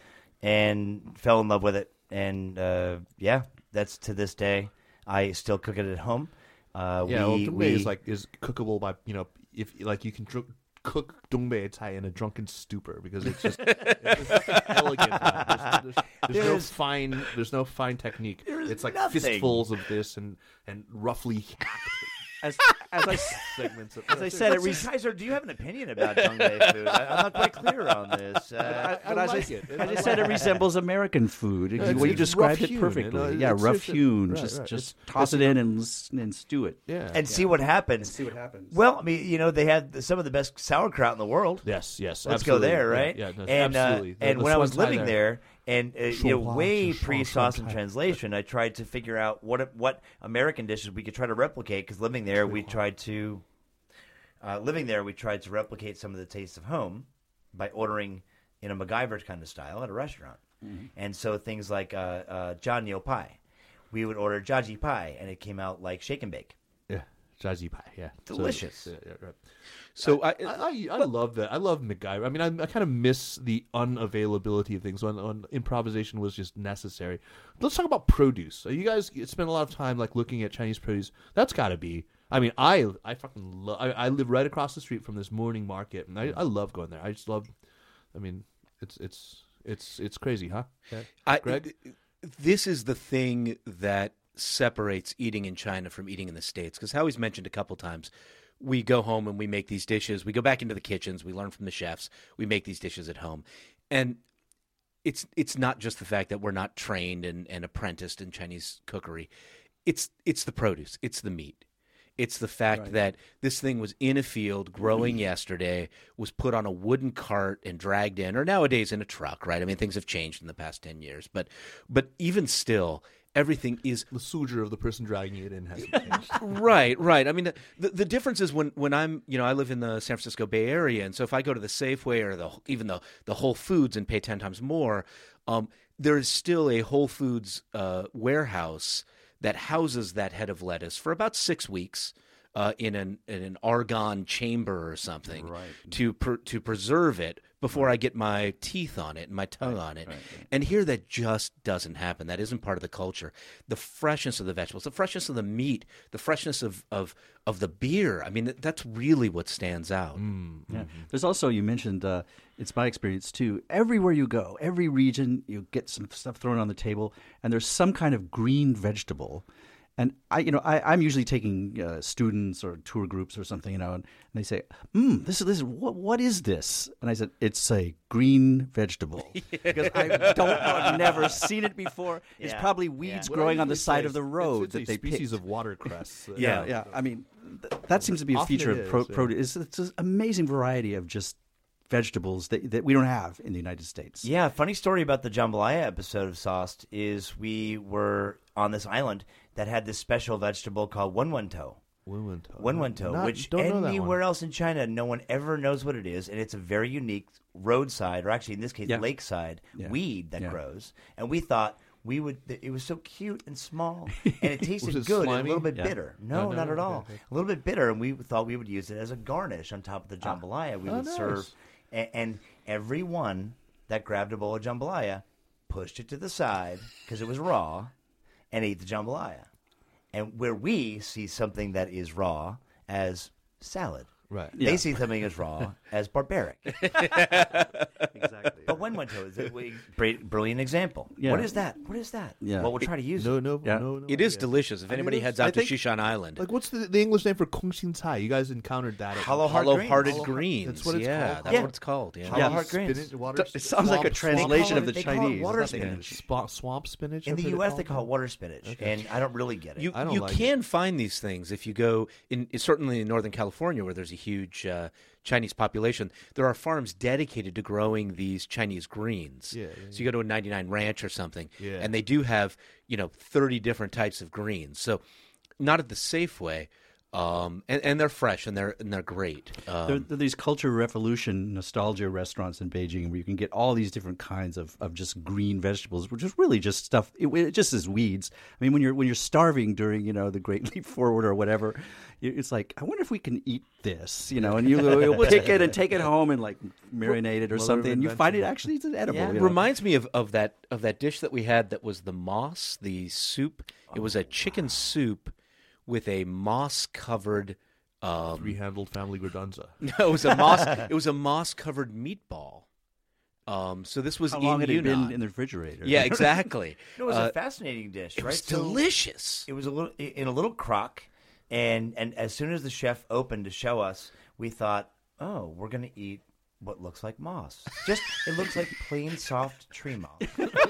Speaker 5: and fell in love with it. And uh, yeah, that's to this day. I still cook it at home. Uh,
Speaker 6: Yeah,
Speaker 5: we,
Speaker 6: well, Dongbei
Speaker 5: we,
Speaker 6: is like is cookable by you know if like you can dr- cook Dongbei Cai in a drunken stupor because it's just, it's just elegant. Man. There's, there's, there's no
Speaker 5: There's-
Speaker 6: fine there's no fine technique.
Speaker 5: There's
Speaker 6: It's like
Speaker 5: nothing.
Speaker 6: fistfuls of this and and roughly hacked
Speaker 7: As, as I
Speaker 6: segments. Of,
Speaker 7: as I said, it
Speaker 5: But
Speaker 7: re-
Speaker 5: see, Kaiser, do you have an opinion about Dongbei food? I, I'm not quite clear on this. Uh,
Speaker 6: I, I
Speaker 7: but as
Speaker 6: like
Speaker 7: I,
Speaker 6: it.
Speaker 7: as I said, it resembles American food.
Speaker 6: it's-
Speaker 7: Well, you
Speaker 6: it's
Speaker 7: described it
Speaker 6: rough-hewn,
Speaker 7: perfectly.
Speaker 6: you know,
Speaker 7: yeah,
Speaker 6: it's-
Speaker 7: rough
Speaker 6: it's-
Speaker 7: hewn.
Speaker 6: right,
Speaker 7: just
Speaker 6: right.
Speaker 7: just
Speaker 6: It's-
Speaker 7: toss it in and s- and stew it.
Speaker 6: yeah.
Speaker 5: and see what happens.
Speaker 7: see what happens.
Speaker 5: Well, I mean, you know, they had the- some of the best sauerkraut in the world.
Speaker 6: Yes, yes.
Speaker 5: Let's
Speaker 6: absolutely.
Speaker 5: go there, right?
Speaker 6: Yeah, yeah no,
Speaker 5: and
Speaker 6: absolutely.
Speaker 5: Uh,
Speaker 6: The-
Speaker 5: and
Speaker 6: the
Speaker 5: when I was
Speaker 6: Swantai
Speaker 5: living there, and uh, you know,
Speaker 6: Shuo
Speaker 5: way
Speaker 6: Hua, Shuo
Speaker 5: pre
Speaker 6: Hua,
Speaker 5: sauce
Speaker 6: Shuo
Speaker 5: and
Speaker 6: Hua.
Speaker 5: translation, I tried to figure out what what American dishes we could try to replicate. Because living there, we tried to uh, living there, we tried to replicate some of the tastes of home by ordering in a MacGyver kind of style at a restaurant.
Speaker 6: Mm-hmm.
Speaker 5: And so things like uh, uh, Jianniu pie, we would order jiaji pie, and it came out like shake and bake.
Speaker 6: Yeah, Jaji pie. Yeah, So,
Speaker 5: Delicious.
Speaker 6: yeah, yeah, right.
Speaker 8: So I,
Speaker 6: I, I, I love that. I love MacGyver. I mean, I, I kind of miss the unavailability of things when, when improvisation was just necessary. Let's talk about produce. So you guys spend a lot of time like looking at Chinese produce. That's got to be. I mean, I I fucking love. I, I live right across the street from this morning market, and I, I love going there. I just love. I mean, it's it's it's it's crazy, huh? Yeah.
Speaker 8: I,
Speaker 6: Greg?
Speaker 8: this is the thing that separates eating in China from eating in the States. Because Howie's mentioned a couple times, we go home and we make these dishes. We go back into the kitchens. We learn from the chefs. We make these dishes at home. And it's it's not just the fact that we're not trained and, and apprenticed in Chinese cookery. It's it's the produce. It's the meat. It's the fact
Speaker 7: Right.
Speaker 8: that this thing was in a field growing yesterday, was put on a wooden cart and dragged in, or nowadays in a truck, right? I mean, things have changed in the past ten years. But but even still, everything is
Speaker 6: The suture of the person dragging it in hasn't changed.
Speaker 8: right, right. I mean, the, the the difference is when, when I'm, you know, I live in the San Francisco Bay Area, and so if I go to the Safeway or the even the the Whole Foods and pay ten times more, um, there is still a Whole Foods uh, warehouse that houses that head of lettuce for about six weeks uh, in an in an argon chamber or something
Speaker 7: Right.
Speaker 8: to per, to preserve it before I get my teeth on it and my tongue on it.
Speaker 7: right, right.
Speaker 8: And here that just doesn't happen. That isn't part of the culture. The freshness of the vegetables, the freshness of the meat, the freshness of of, of the beer. I mean, that's really what stands out.
Speaker 7: Yeah. There's also, you mentioned, uh, it's my experience too. Everywhere you go, every region, you get some stuff thrown on the table, and there's some kind of green vegetable. And I, you know, I, I'm usually taking uh, students or tour groups or something, you know, and, and they say, "Hmm, this is this. Is, what, what is this?" And I said, "It's a green vegetable," because I don't know. I've never seen it before. It's
Speaker 5: Yeah.
Speaker 7: probably weeds
Speaker 5: Yeah.
Speaker 7: growing on the
Speaker 6: What I
Speaker 7: side
Speaker 6: usually
Speaker 7: of the
Speaker 6: say is
Speaker 7: road
Speaker 6: it's,
Speaker 7: that
Speaker 6: it's
Speaker 7: they
Speaker 6: a species
Speaker 7: picked.
Speaker 6: of watercress.
Speaker 8: Yeah.
Speaker 7: Yeah, yeah. I mean, th- that seems to be a
Speaker 6: Often
Speaker 7: feature
Speaker 6: it
Speaker 7: of pro-
Speaker 6: is, yeah.
Speaker 7: produce. It's, it's an amazing variety of just vegetables that, that we don't have in the United States.
Speaker 5: Yeah, funny story about the jambalaya episode of Sauced is we were on this island that had this special vegetable called wenwento.
Speaker 6: Wenwento.
Speaker 5: Wenwento,
Speaker 6: Not-
Speaker 5: which
Speaker 6: don't know that one.
Speaker 5: anywhere else in China, no one ever knows what it is, and it's a very unique roadside, or actually in this case,
Speaker 7: Yeah.
Speaker 5: lakeside
Speaker 7: Yeah.
Speaker 5: weed that
Speaker 7: Yeah.
Speaker 5: grows. And we thought we would. It was so cute and small, and it tasted
Speaker 6: it
Speaker 5: good and a
Speaker 6: slimy?
Speaker 5: little bit
Speaker 7: Yeah.
Speaker 5: bitter. No,
Speaker 6: Oh, no,
Speaker 5: not at
Speaker 6: okay,
Speaker 5: all.
Speaker 6: okay.
Speaker 5: A little bit bitter, and we thought we would use it as a garnish on top of the jambalaya. we
Speaker 6: Oh,
Speaker 5: would
Speaker 6: nice.
Speaker 5: serve, and, and everyone that grabbed a bowl of jambalaya pushed it to the side because it was raw, and ate the jambalaya. And where we see something that is raw as salad,
Speaker 6: Right.
Speaker 5: they see something as raw as barbaric.
Speaker 7: Exactly.
Speaker 5: But wenwento is a w- br- brilliant example.
Speaker 7: Yeah.
Speaker 5: What is that? What is that?
Speaker 7: Yeah.
Speaker 5: Well, we'll try to use
Speaker 6: No,
Speaker 5: it.
Speaker 6: no,
Speaker 7: Yeah.
Speaker 6: no, no.
Speaker 8: It is
Speaker 6: idea.
Speaker 8: delicious. If
Speaker 6: I mean,
Speaker 8: anybody
Speaker 6: it's-
Speaker 8: heads out
Speaker 6: I
Speaker 8: to
Speaker 6: think-
Speaker 8: Shishan Island,
Speaker 6: Like, what's the, the English name for Kongxin Cai? You guys encountered that. at-
Speaker 5: Hollow heart
Speaker 8: hollow-hearted
Speaker 5: greens.
Speaker 8: greens.
Speaker 6: That's what it's
Speaker 8: yeah,
Speaker 6: called.
Speaker 8: that's
Speaker 5: Yeah.
Speaker 8: what it's called. Yeah.
Speaker 5: Hollow heart greens.
Speaker 6: Spinach, water,
Speaker 7: It sounds like a
Speaker 6: swamp-
Speaker 7: translation
Speaker 5: They call
Speaker 7: of
Speaker 5: it-
Speaker 7: the
Speaker 5: they call it
Speaker 7: Chinese.
Speaker 5: water
Speaker 7: It's nothing.
Speaker 5: spinach.
Speaker 6: Swamp, swamp spinach.
Speaker 5: In
Speaker 6: I've
Speaker 5: the
Speaker 6: heard it
Speaker 5: U S,
Speaker 6: called.
Speaker 5: they call it water spinach, and I don't really get it.
Speaker 8: You
Speaker 6: I don't
Speaker 8: you
Speaker 6: like
Speaker 8: can find these things if you go in certainly in Northern California where there's a huge uh, Chinese population, there are farms dedicated to growing these Chinese greens.
Speaker 6: Yeah, yeah,
Speaker 8: so you go to a ninety-nine Ranch or something,
Speaker 6: Yeah.
Speaker 8: and they do have, you know, thirty different types of greens. So not at the Safeway, um, and, and they're fresh and they're and they're great. Um,
Speaker 7: There, there are these Culture Revolution nostalgia restaurants in Beijing where you can get all these different kinds of, of just green vegetables, which is really just stuff. It, it just is weeds. I mean, when you're when you're starving during you know the Great Leap Forward or whatever, you- it's like I wonder if we can eat this, you know, and you you'll pick it and take it home and like marinate it or
Speaker 6: Mother of
Speaker 7: something, and you find it
Speaker 6: invention.
Speaker 7: actually it's edible.
Speaker 5: Yeah.
Speaker 7: you
Speaker 8: It
Speaker 7: know?
Speaker 8: reminds me of, of that of that dish that we had that was the moss, the soup. It was a chicken soup with a moss covered. Um,
Speaker 6: Three-handled family gordonza.
Speaker 8: no, it was a moss. It was a moss covered meatball. Um, so this was
Speaker 7: How
Speaker 8: in
Speaker 7: long had it
Speaker 8: Yunnan.
Speaker 7: been in the refrigerator?
Speaker 8: Yeah, exactly.
Speaker 5: It was
Speaker 8: Uh,
Speaker 5: a fascinating dish,
Speaker 8: it
Speaker 5: right?
Speaker 8: was
Speaker 5: So
Speaker 8: delicious.
Speaker 5: it was a little in a little crock, and and as soon as the chef opened to show us, we thought, oh, we're going to eat what looks like moss. Just it looks like plain soft tree moss.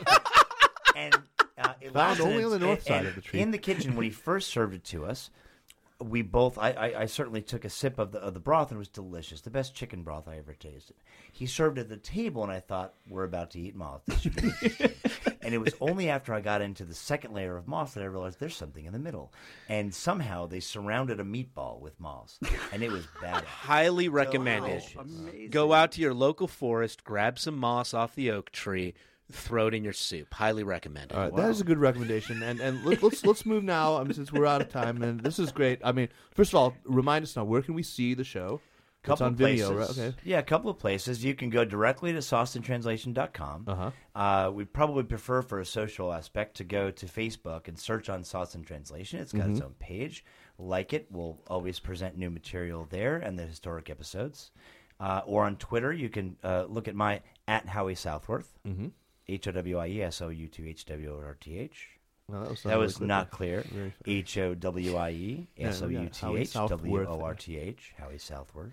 Speaker 5: and uh, it
Speaker 6: Found
Speaker 5: lasted-
Speaker 6: only on the north
Speaker 5: and-
Speaker 6: side
Speaker 5: and
Speaker 6: of the tree.
Speaker 5: In the kitchen, when he first served it to us, we both. I, I, I certainly took a sip of the of the broth, and it was delicious. The best chicken broth I ever tasted. He served at the table, and I thought, we're about to eat moss. This should be interesting. And it was only after I got into the second layer of moss that I realized there's something in the middle. And somehow they surrounded a meatball with moss, and it was bad.
Speaker 8: Highly recommended. Go out to your local forest, grab some moss off the oak tree, throw it in your soup. Highly recommended.
Speaker 6: All right, that is a good recommendation. And and let, let's let's move now. I mean, since we're out of time, and this is great. I mean, first of all, remind us now, where can we see the show? It's
Speaker 5: Couple
Speaker 6: on
Speaker 5: of places.
Speaker 6: Vimeo, right? Okay.
Speaker 5: Yeah, a couple of places. You can go directly to sauce and translation dot com.
Speaker 6: Uh-huh.
Speaker 5: Uh, we probably prefer for a social aspect to go to Facebook and search on Sauce and Translation. It's got its own page. Like it. We'll always present new material there and the historic episodes. Uh, or on Twitter, you can uh, look at my at Howie Southworth.
Speaker 6: Mm-hmm.
Speaker 5: H O W I E S O U T H W O R T H.
Speaker 6: No, that was,
Speaker 5: That was
Speaker 6: really
Speaker 5: not
Speaker 6: clear.
Speaker 5: clear.
Speaker 6: Very-
Speaker 5: H O W I E S O U T H W O R T H. Howie Southworth.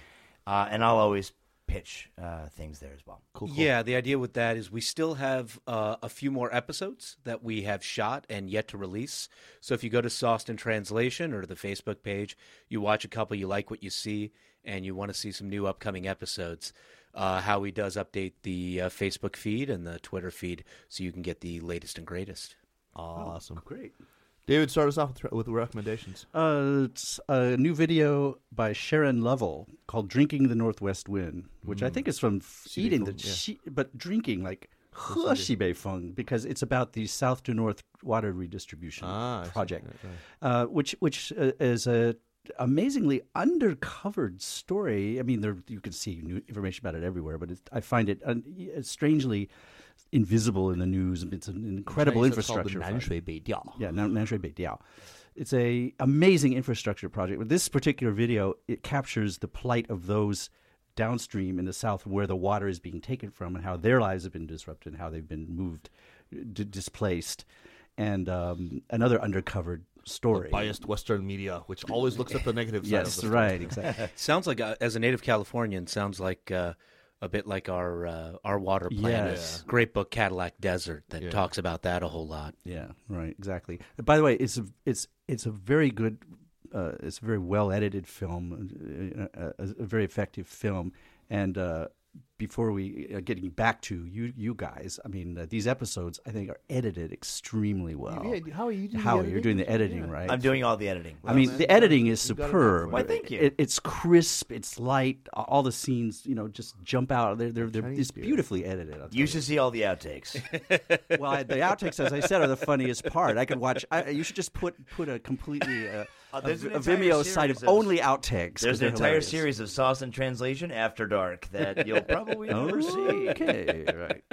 Speaker 5: Uh, and I'll always pitch uh, things there as well.
Speaker 6: Cool, cool.
Speaker 8: Yeah, the idea with that is we still have uh, a few more episodes that we have shot and yet to release. So if you go to Sauced in Translation or to the Facebook page, you watch a couple, you like what you see, and you want to see some new upcoming episodes, uh, Howie does update the uh, Facebook feed and the Twitter feed so you can get the latest and greatest.
Speaker 6: Awesome.
Speaker 7: Great.
Speaker 6: David, start us off with, with recommendations.
Speaker 7: Uh, it's a new video by Sharon Lovell called "Drinking the Northwest Wind," which I think is from f-
Speaker 6: Xibei
Speaker 7: eating the,
Speaker 6: Feng, yeah.
Speaker 7: shi- but drinking like Xibei Feng because it's about the south to north water redistribution
Speaker 6: Ah, I see.
Speaker 7: project,
Speaker 6: Right, right.
Speaker 7: uh, which which uh, is a amazingly undercovered story. I mean, there you can see new information about it everywhere, but it's, I find it un, it's strangely invisible in the news. It's an incredible
Speaker 6: Chinese, it's called
Speaker 7: infrastructure.
Speaker 6: the
Speaker 7: project.
Speaker 6: Nanshui Beidiao.
Speaker 7: Yeah, Nan- Nanshui Beidiao. It's a amazing infrastructure project. With this particular video, it captures the plight of those downstream in the south where the water is being taken from and how their lives have been disrupted and how they've been moved, d- displaced. And um, another undercovered story.
Speaker 6: Biased Western media, which always looks at the negative side
Speaker 7: Yes,
Speaker 6: of the
Speaker 7: right, exactly.
Speaker 8: Sounds like, uh, as a native Californian, sounds like uh, a bit like our uh, our water plan.
Speaker 7: Yes.
Speaker 8: Great book, Cadillac Desert, that
Speaker 6: Yeah.
Speaker 8: talks about that a whole lot.
Speaker 7: Yeah, right, exactly. By the way, it's a, it's it's a very good, uh, it's a very well edited film, uh, a, a very effective film. And uh, before we uh, getting back to you, you guys, I mean, uh, these episodes I think are edited extremely well.
Speaker 6: Yeah, Howie, you do the
Speaker 7: Howie,
Speaker 6: editing?
Speaker 7: you're doing the editing,
Speaker 6: Yeah.
Speaker 7: right?
Speaker 5: I'm doing all the editing.
Speaker 7: I mean,
Speaker 6: man,
Speaker 7: the
Speaker 6: you
Speaker 7: editing
Speaker 6: got-
Speaker 7: is
Speaker 6: you got it
Speaker 7: superb.
Speaker 6: going.
Speaker 5: Why, thank you.
Speaker 7: It, it's crisp. It's light. All the scenes, you know, just jump out. They're they're, they're
Speaker 6: Chinese
Speaker 7: it's
Speaker 6: spirit.
Speaker 7: beautifully edited. I'll tell
Speaker 5: You should see all the outtakes.
Speaker 7: well, I, the outtakes, as I said, are the funniest part. I could watch. I, you should just put put a completely uh,
Speaker 5: Uh,
Speaker 7: a,
Speaker 5: there's an
Speaker 7: a
Speaker 5: entire
Speaker 7: Vimeo site of
Speaker 5: series of-
Speaker 7: only outtakes. 'cause
Speaker 5: There's an
Speaker 7: they're
Speaker 5: entire
Speaker 7: hilarious.
Speaker 5: series of Sauce and Translation After Dark that you'll probably never see.
Speaker 7: Okay, right.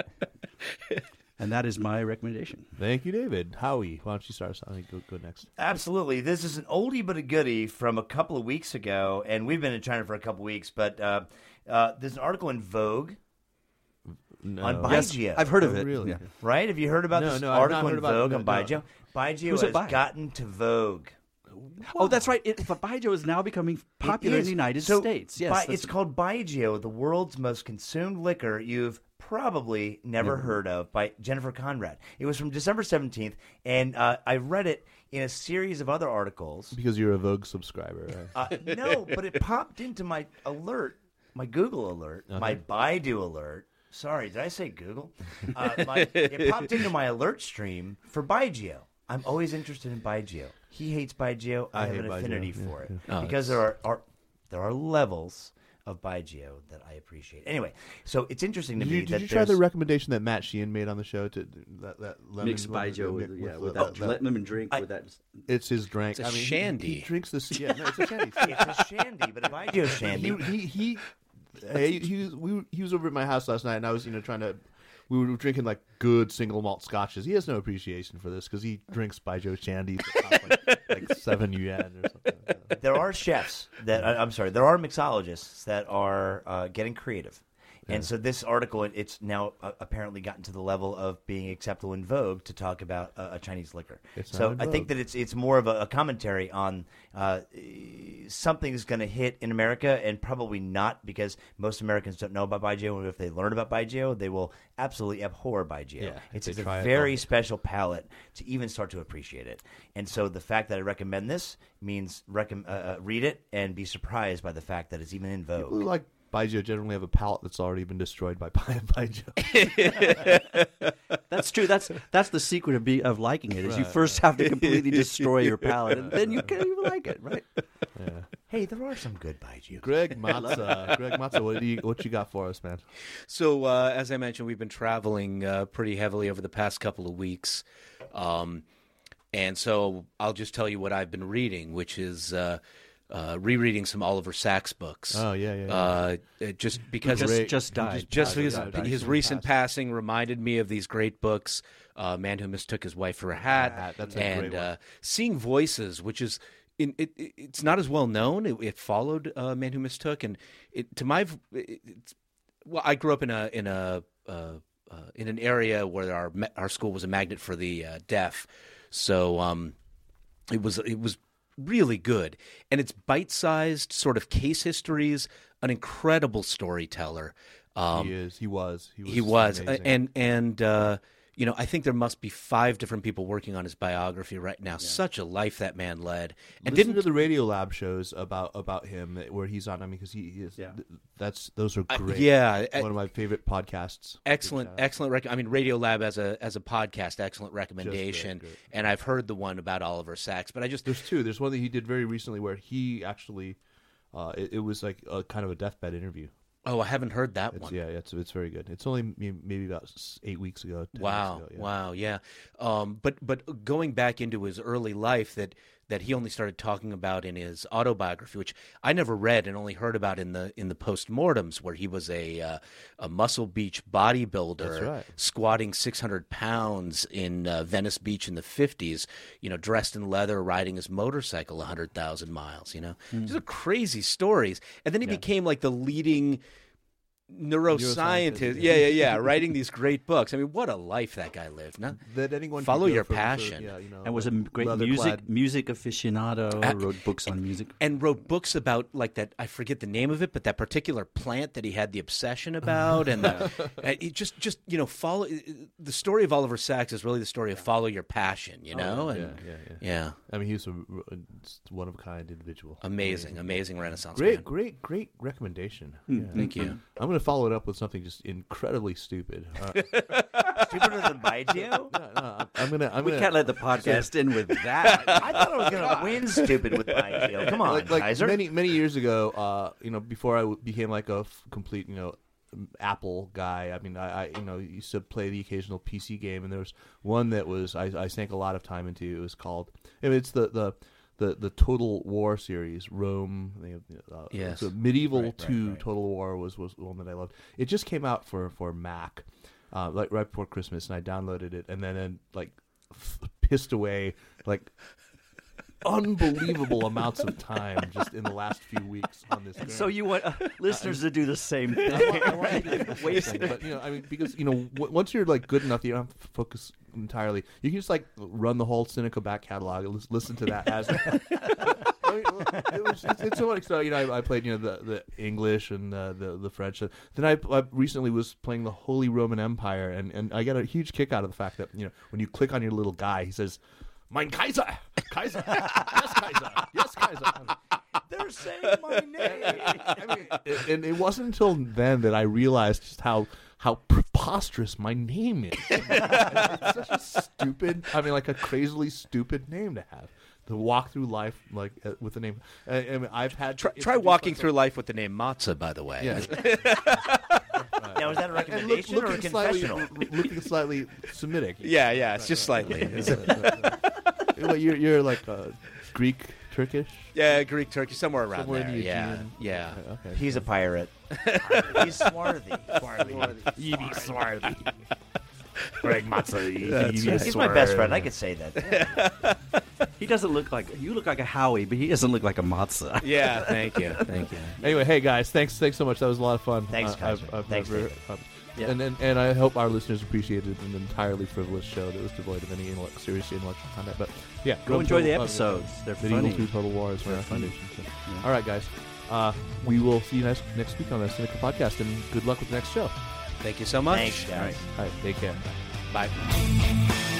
Speaker 7: And that is my recommendation.
Speaker 6: Thank you, David. Howie, why don't you start us? I think go, go next.
Speaker 5: Absolutely. This is an oldie but a goodie from a couple of weeks ago, and we've been in China for a couple of weeks, but uh, uh, there's an article in Vogue
Speaker 6: No.
Speaker 5: on
Speaker 7: Yes,
Speaker 5: Baijio.
Speaker 7: I've heard of
Speaker 6: Oh,
Speaker 7: it.
Speaker 6: really?
Speaker 7: Yeah.
Speaker 5: Right? Have you heard about
Speaker 6: No,
Speaker 5: this
Speaker 6: no, I've not
Speaker 5: article
Speaker 6: heard
Speaker 5: in
Speaker 6: about it.
Speaker 5: Vogue
Speaker 6: No,
Speaker 5: on
Speaker 6: no.
Speaker 5: Baijio? Baijio
Speaker 7: Who's it
Speaker 5: has
Speaker 7: by?
Speaker 5: gotten to Vogue.
Speaker 7: Oh, that's right. It, but Baijiu is now becoming popular
Speaker 5: It
Speaker 7: in
Speaker 5: is.
Speaker 7: the United
Speaker 5: So,
Speaker 7: States. Yes,
Speaker 5: Bai-
Speaker 7: that's-
Speaker 5: it's called Baijio, the world's most consumed liquor. You've probably never heard of by Jennifer Conrad. It was from December seventeenth, and uh, I read it in a series of other articles.
Speaker 6: Because you're a Vogue subscriber, right?
Speaker 5: Uh, no, but it popped into my alert, my Google alert, uh-huh. my Baidu alert. Sorry, did I say Google? Uh, my, it popped into my alert stream for Baigeo. I'm always interested in Baigeo. He hates Baigeo. I, I have an affinity Baigeo. for it yeah. oh, because there are, are there are levels of Baigeo that I appreciate. Anyway, so it's interesting to
Speaker 6: did
Speaker 5: me
Speaker 6: you,
Speaker 5: that
Speaker 6: did you try the recommendation that Matt Sheehan made on the show to that, that lemon
Speaker 7: mixed Baigeo with, with, yeah, with,
Speaker 6: with
Speaker 7: that,
Speaker 6: that,
Speaker 7: that lemon drink I, with that.
Speaker 6: It's his drink.
Speaker 8: It's a
Speaker 6: I mean,
Speaker 8: shandy.
Speaker 6: He, he drinks this. Yeah, no, it's a shandy.
Speaker 5: It's a shandy, but a Baigeo shandy.
Speaker 6: He he he, he, he, was, we, he was over at my house last night, and I was you know trying to. We were drinking like good single malt scotches. He has no appreciation for this because he drinks Baijiu shandy like, like seven yuan or something.
Speaker 5: There are chefs that I'm sorry. There are mixologists that are uh, getting creative, yeah. and so this article it, it's now uh, apparently gotten to the level of being acceptable in Vogue to talk about uh, a Chinese liquor.
Speaker 6: It's
Speaker 5: so
Speaker 6: not
Speaker 5: I
Speaker 6: in
Speaker 5: think
Speaker 6: Vogue.
Speaker 5: that it's it's more of a, a commentary on uh, something's going to hit in America and probably not because most Americans don't know about Baijiu. And if they learn about Baijiu, they will absolutely abhor Baijiu.
Speaker 6: Yeah,
Speaker 5: it's
Speaker 6: they
Speaker 5: it's a
Speaker 6: try it
Speaker 5: very
Speaker 6: wrong.
Speaker 5: special palate to even start to appreciate it. And so the fact that I recommend this means recomm- uh, uh, read it and be surprised by the fact that it's even in Vogue.
Speaker 6: People who like Baijiu generally have a palate that's already been destroyed by Baijiu.
Speaker 7: That's true. That's that's the secret of be, of liking it. Is you
Speaker 6: Right.
Speaker 7: first have to completely destroy your palate, and then you can't even like it, right?
Speaker 6: Yeah.
Speaker 5: Hey, there are some good Baijiu.
Speaker 6: Greg Matza, Greg Matza, what do you what you got for us, man?
Speaker 8: So, uh, as I mentioned, we've been traveling uh, pretty heavily over the past couple of weeks. Um, and so I'll just tell you what I've been reading, which is uh, uh, rereading some Oliver Sacks books.
Speaker 6: Oh, yeah, yeah. yeah.
Speaker 8: Uh, it just because
Speaker 7: Just,
Speaker 6: Great.
Speaker 7: just died.
Speaker 8: just
Speaker 6: died,
Speaker 8: because
Speaker 6: died, died.
Speaker 8: his
Speaker 6: Recent
Speaker 8: recent
Speaker 6: passing.
Speaker 8: passing reminded me of these great books, uh, Man Who Mistook His Wife for a Hat,
Speaker 6: Hat, that's a
Speaker 8: and
Speaker 6: great one.
Speaker 8: uh, Seeing Voices, which is in, it, it, it's not as well known. It, it followed uh, Man Who Mistook, and it, to my it, it's, well, I grew up in a in a uh, uh, in an area where our our school was a magnet for the uh, deaf, so um, it was it was. really good, and it's bite-sized sort of case histories. An incredible storyteller. Um,
Speaker 6: he is. He was. He was.
Speaker 8: he was,
Speaker 6: amazing.
Speaker 8: and and uh, you know, I think there must be five different people working on his biography right now. Such a life that man led, and
Speaker 6: Listen
Speaker 8: didn't
Speaker 6: to the Radio Lab shows about about him where he's on. I mean, because he, he is.
Speaker 7: Yeah.
Speaker 6: That's those are great.
Speaker 8: yeah,
Speaker 6: one of my favorite podcasts.
Speaker 8: excellent,
Speaker 6: Good shout.
Speaker 8: excellent. Rec- I mean, Radio Lab as a as a podcast, excellent recommendation.
Speaker 6: great, great.
Speaker 8: And I've heard the one about Oliver Sacks, but I just
Speaker 6: There's two. There's one that he did very recently where he actually, uh, it, it was like a kind of a deathbed interview.
Speaker 8: oh, I haven't heard that
Speaker 6: It's,
Speaker 8: one.
Speaker 6: yeah, it's it's very good. It's only maybe maybe about s- eight weeks ago. ten
Speaker 8: Wow,
Speaker 6: weeks ago, yeah.
Speaker 8: wow, yeah. Um, but but going back into his early life that that he only started talking about in his autobiography, which I never read and only heard about in the in the postmortems, where he was a uh, a Muscle Beach bodybuilder,
Speaker 6: That's right.
Speaker 8: squatting six hundred pounds in uh, Venice Beach in the fifties. You know, dressed in leather, riding his motorcycle a hundred thousand miles. You know, these are crazy stories. And then he became like the leading neuroscientist.
Speaker 6: Neuroscientist,
Speaker 8: Yeah,
Speaker 6: yeah.
Speaker 8: yeah, yeah. Writing these great books. I mean, what a life that guy lived. No?
Speaker 6: That anyone
Speaker 8: Follow
Speaker 6: could go
Speaker 8: your
Speaker 6: for- for-
Speaker 8: passion.
Speaker 6: yeah, you know,
Speaker 7: And was a great
Speaker 6: leather
Speaker 7: music
Speaker 6: clad-
Speaker 7: music aficionado.
Speaker 8: Uh,
Speaker 7: wrote books on music.
Speaker 8: And wrote books about like that. I forget the name of it, but that particular plant that he had the obsession about, and the, and it just, just you know, follow. The story of Oliver Sacks is really the story of follow your passion. You know,
Speaker 6: yeah,
Speaker 8: and
Speaker 6: yeah, yeah.
Speaker 8: yeah,
Speaker 6: I mean, he's a one of a kind individual.
Speaker 8: amazing, amazing Renaissance
Speaker 6: Great,
Speaker 8: man.
Speaker 6: great, great recommendation. Yeah.
Speaker 8: Thank you.
Speaker 6: I'm going to follow it up with something just incredibly stupid. Uh,
Speaker 5: Stupider than Baijiu?
Speaker 6: no, no, I'm going to. I'm
Speaker 7: We
Speaker 6: gonna,
Speaker 7: can't let the podcast in with that.
Speaker 5: I thought I was going to win stupid with Baijiu. Come on,
Speaker 6: like, like
Speaker 5: Kaiser.
Speaker 6: many many years ago, uh, you know, before I w- became like a f- complete, you know, Apple guy. I mean, I, I you know used to play the occasional P C game, and there was one that was I, I sank a lot of time into. It was called. I mean, it's the the. The, the Total War series, Rome, they have, uh,
Speaker 8: Yes.
Speaker 6: so Medieval
Speaker 5: Right, right,
Speaker 6: two
Speaker 5: right.
Speaker 6: Total War was, was the one that I loved. It just came out for, for Mac, uh, like right before Christmas, and I downloaded it, and then, then like f- pissed away like unbelievable amounts of time just in the last few weeks on this.
Speaker 7: So you want uh, listeners to do the same thing.
Speaker 6: I want, I want you to do the same thing, but you know, I mean, because you know, w- once you're like good enough, you don't have to focus entirely. You can just like run the whole Sinica back catalog and listen to that as. I mean, it was, it's, it's so like so. You know, I, I played you know the, the English and uh, the the French. Then I, I recently was playing the Holy Roman Empire, and, and I got a huge kick out of the fact that you know when you click on your little guy, he says, "Mein Kaiser, Kaiser, yes Kaiser, yes Kaiser."
Speaker 5: They're saying my name.
Speaker 6: I mean, it, and it wasn't until then that I realized just how how preposterous my name is. It's such a stupid, I mean, like a crazily stupid name to have. To walk through life like uh, with the name. Uh, I mean, I've had
Speaker 8: try, try walking through life with the name Matza, by the way.
Speaker 6: Yeah.
Speaker 5: uh, now, is that a recommendation
Speaker 6: look,
Speaker 5: or a
Speaker 6: slightly,
Speaker 5: confessional?
Speaker 6: looking slightly Semitic.
Speaker 8: Yeah, yeah, it's just slightly.
Speaker 6: Well, you're you're like uh, Greek, Turkish.
Speaker 8: Yeah, Greek, Turkish, somewhere around
Speaker 6: Somewhere
Speaker 8: there.
Speaker 6: in the
Speaker 8: yeah,
Speaker 6: Aegean.
Speaker 8: yeah.
Speaker 6: Okay.
Speaker 5: He's a pirate. He's swarthy. Swarthy.
Speaker 6: Swarthy. Swarthy.
Speaker 5: Greg Matza.
Speaker 7: That's right.
Speaker 5: He's my best friend. I could say that.
Speaker 7: He doesn't look like you look like a Howie, but he doesn't look like a Matza.
Speaker 8: Yeah, thank you, thank you.
Speaker 6: Anyway, hey guys, thanks, thanks so much. That was a lot of fun.
Speaker 5: Thanks,
Speaker 6: uh,
Speaker 5: guys.
Speaker 6: I've, I've
Speaker 5: Thanks,
Speaker 6: never,
Speaker 5: David.
Speaker 6: um,
Speaker 5: Yeah.
Speaker 6: and, and and I hope our listeners appreciated an entirely frivolous show that was devoid of any intellect, serious intellectual content. But yeah,
Speaker 7: Go enjoy the
Speaker 6: uh,
Speaker 7: episodes. They're
Speaker 6: Medieval
Speaker 7: funny.
Speaker 6: through Total War is my
Speaker 7: They're funny.
Speaker 6: recommendation. So. All right, guys, uh, we will see you next next week on the Sinica Podcast, and good luck with the next show.
Speaker 8: Thank you so much.
Speaker 5: Thanks, guys.
Speaker 6: All right, take care.
Speaker 8: Bye.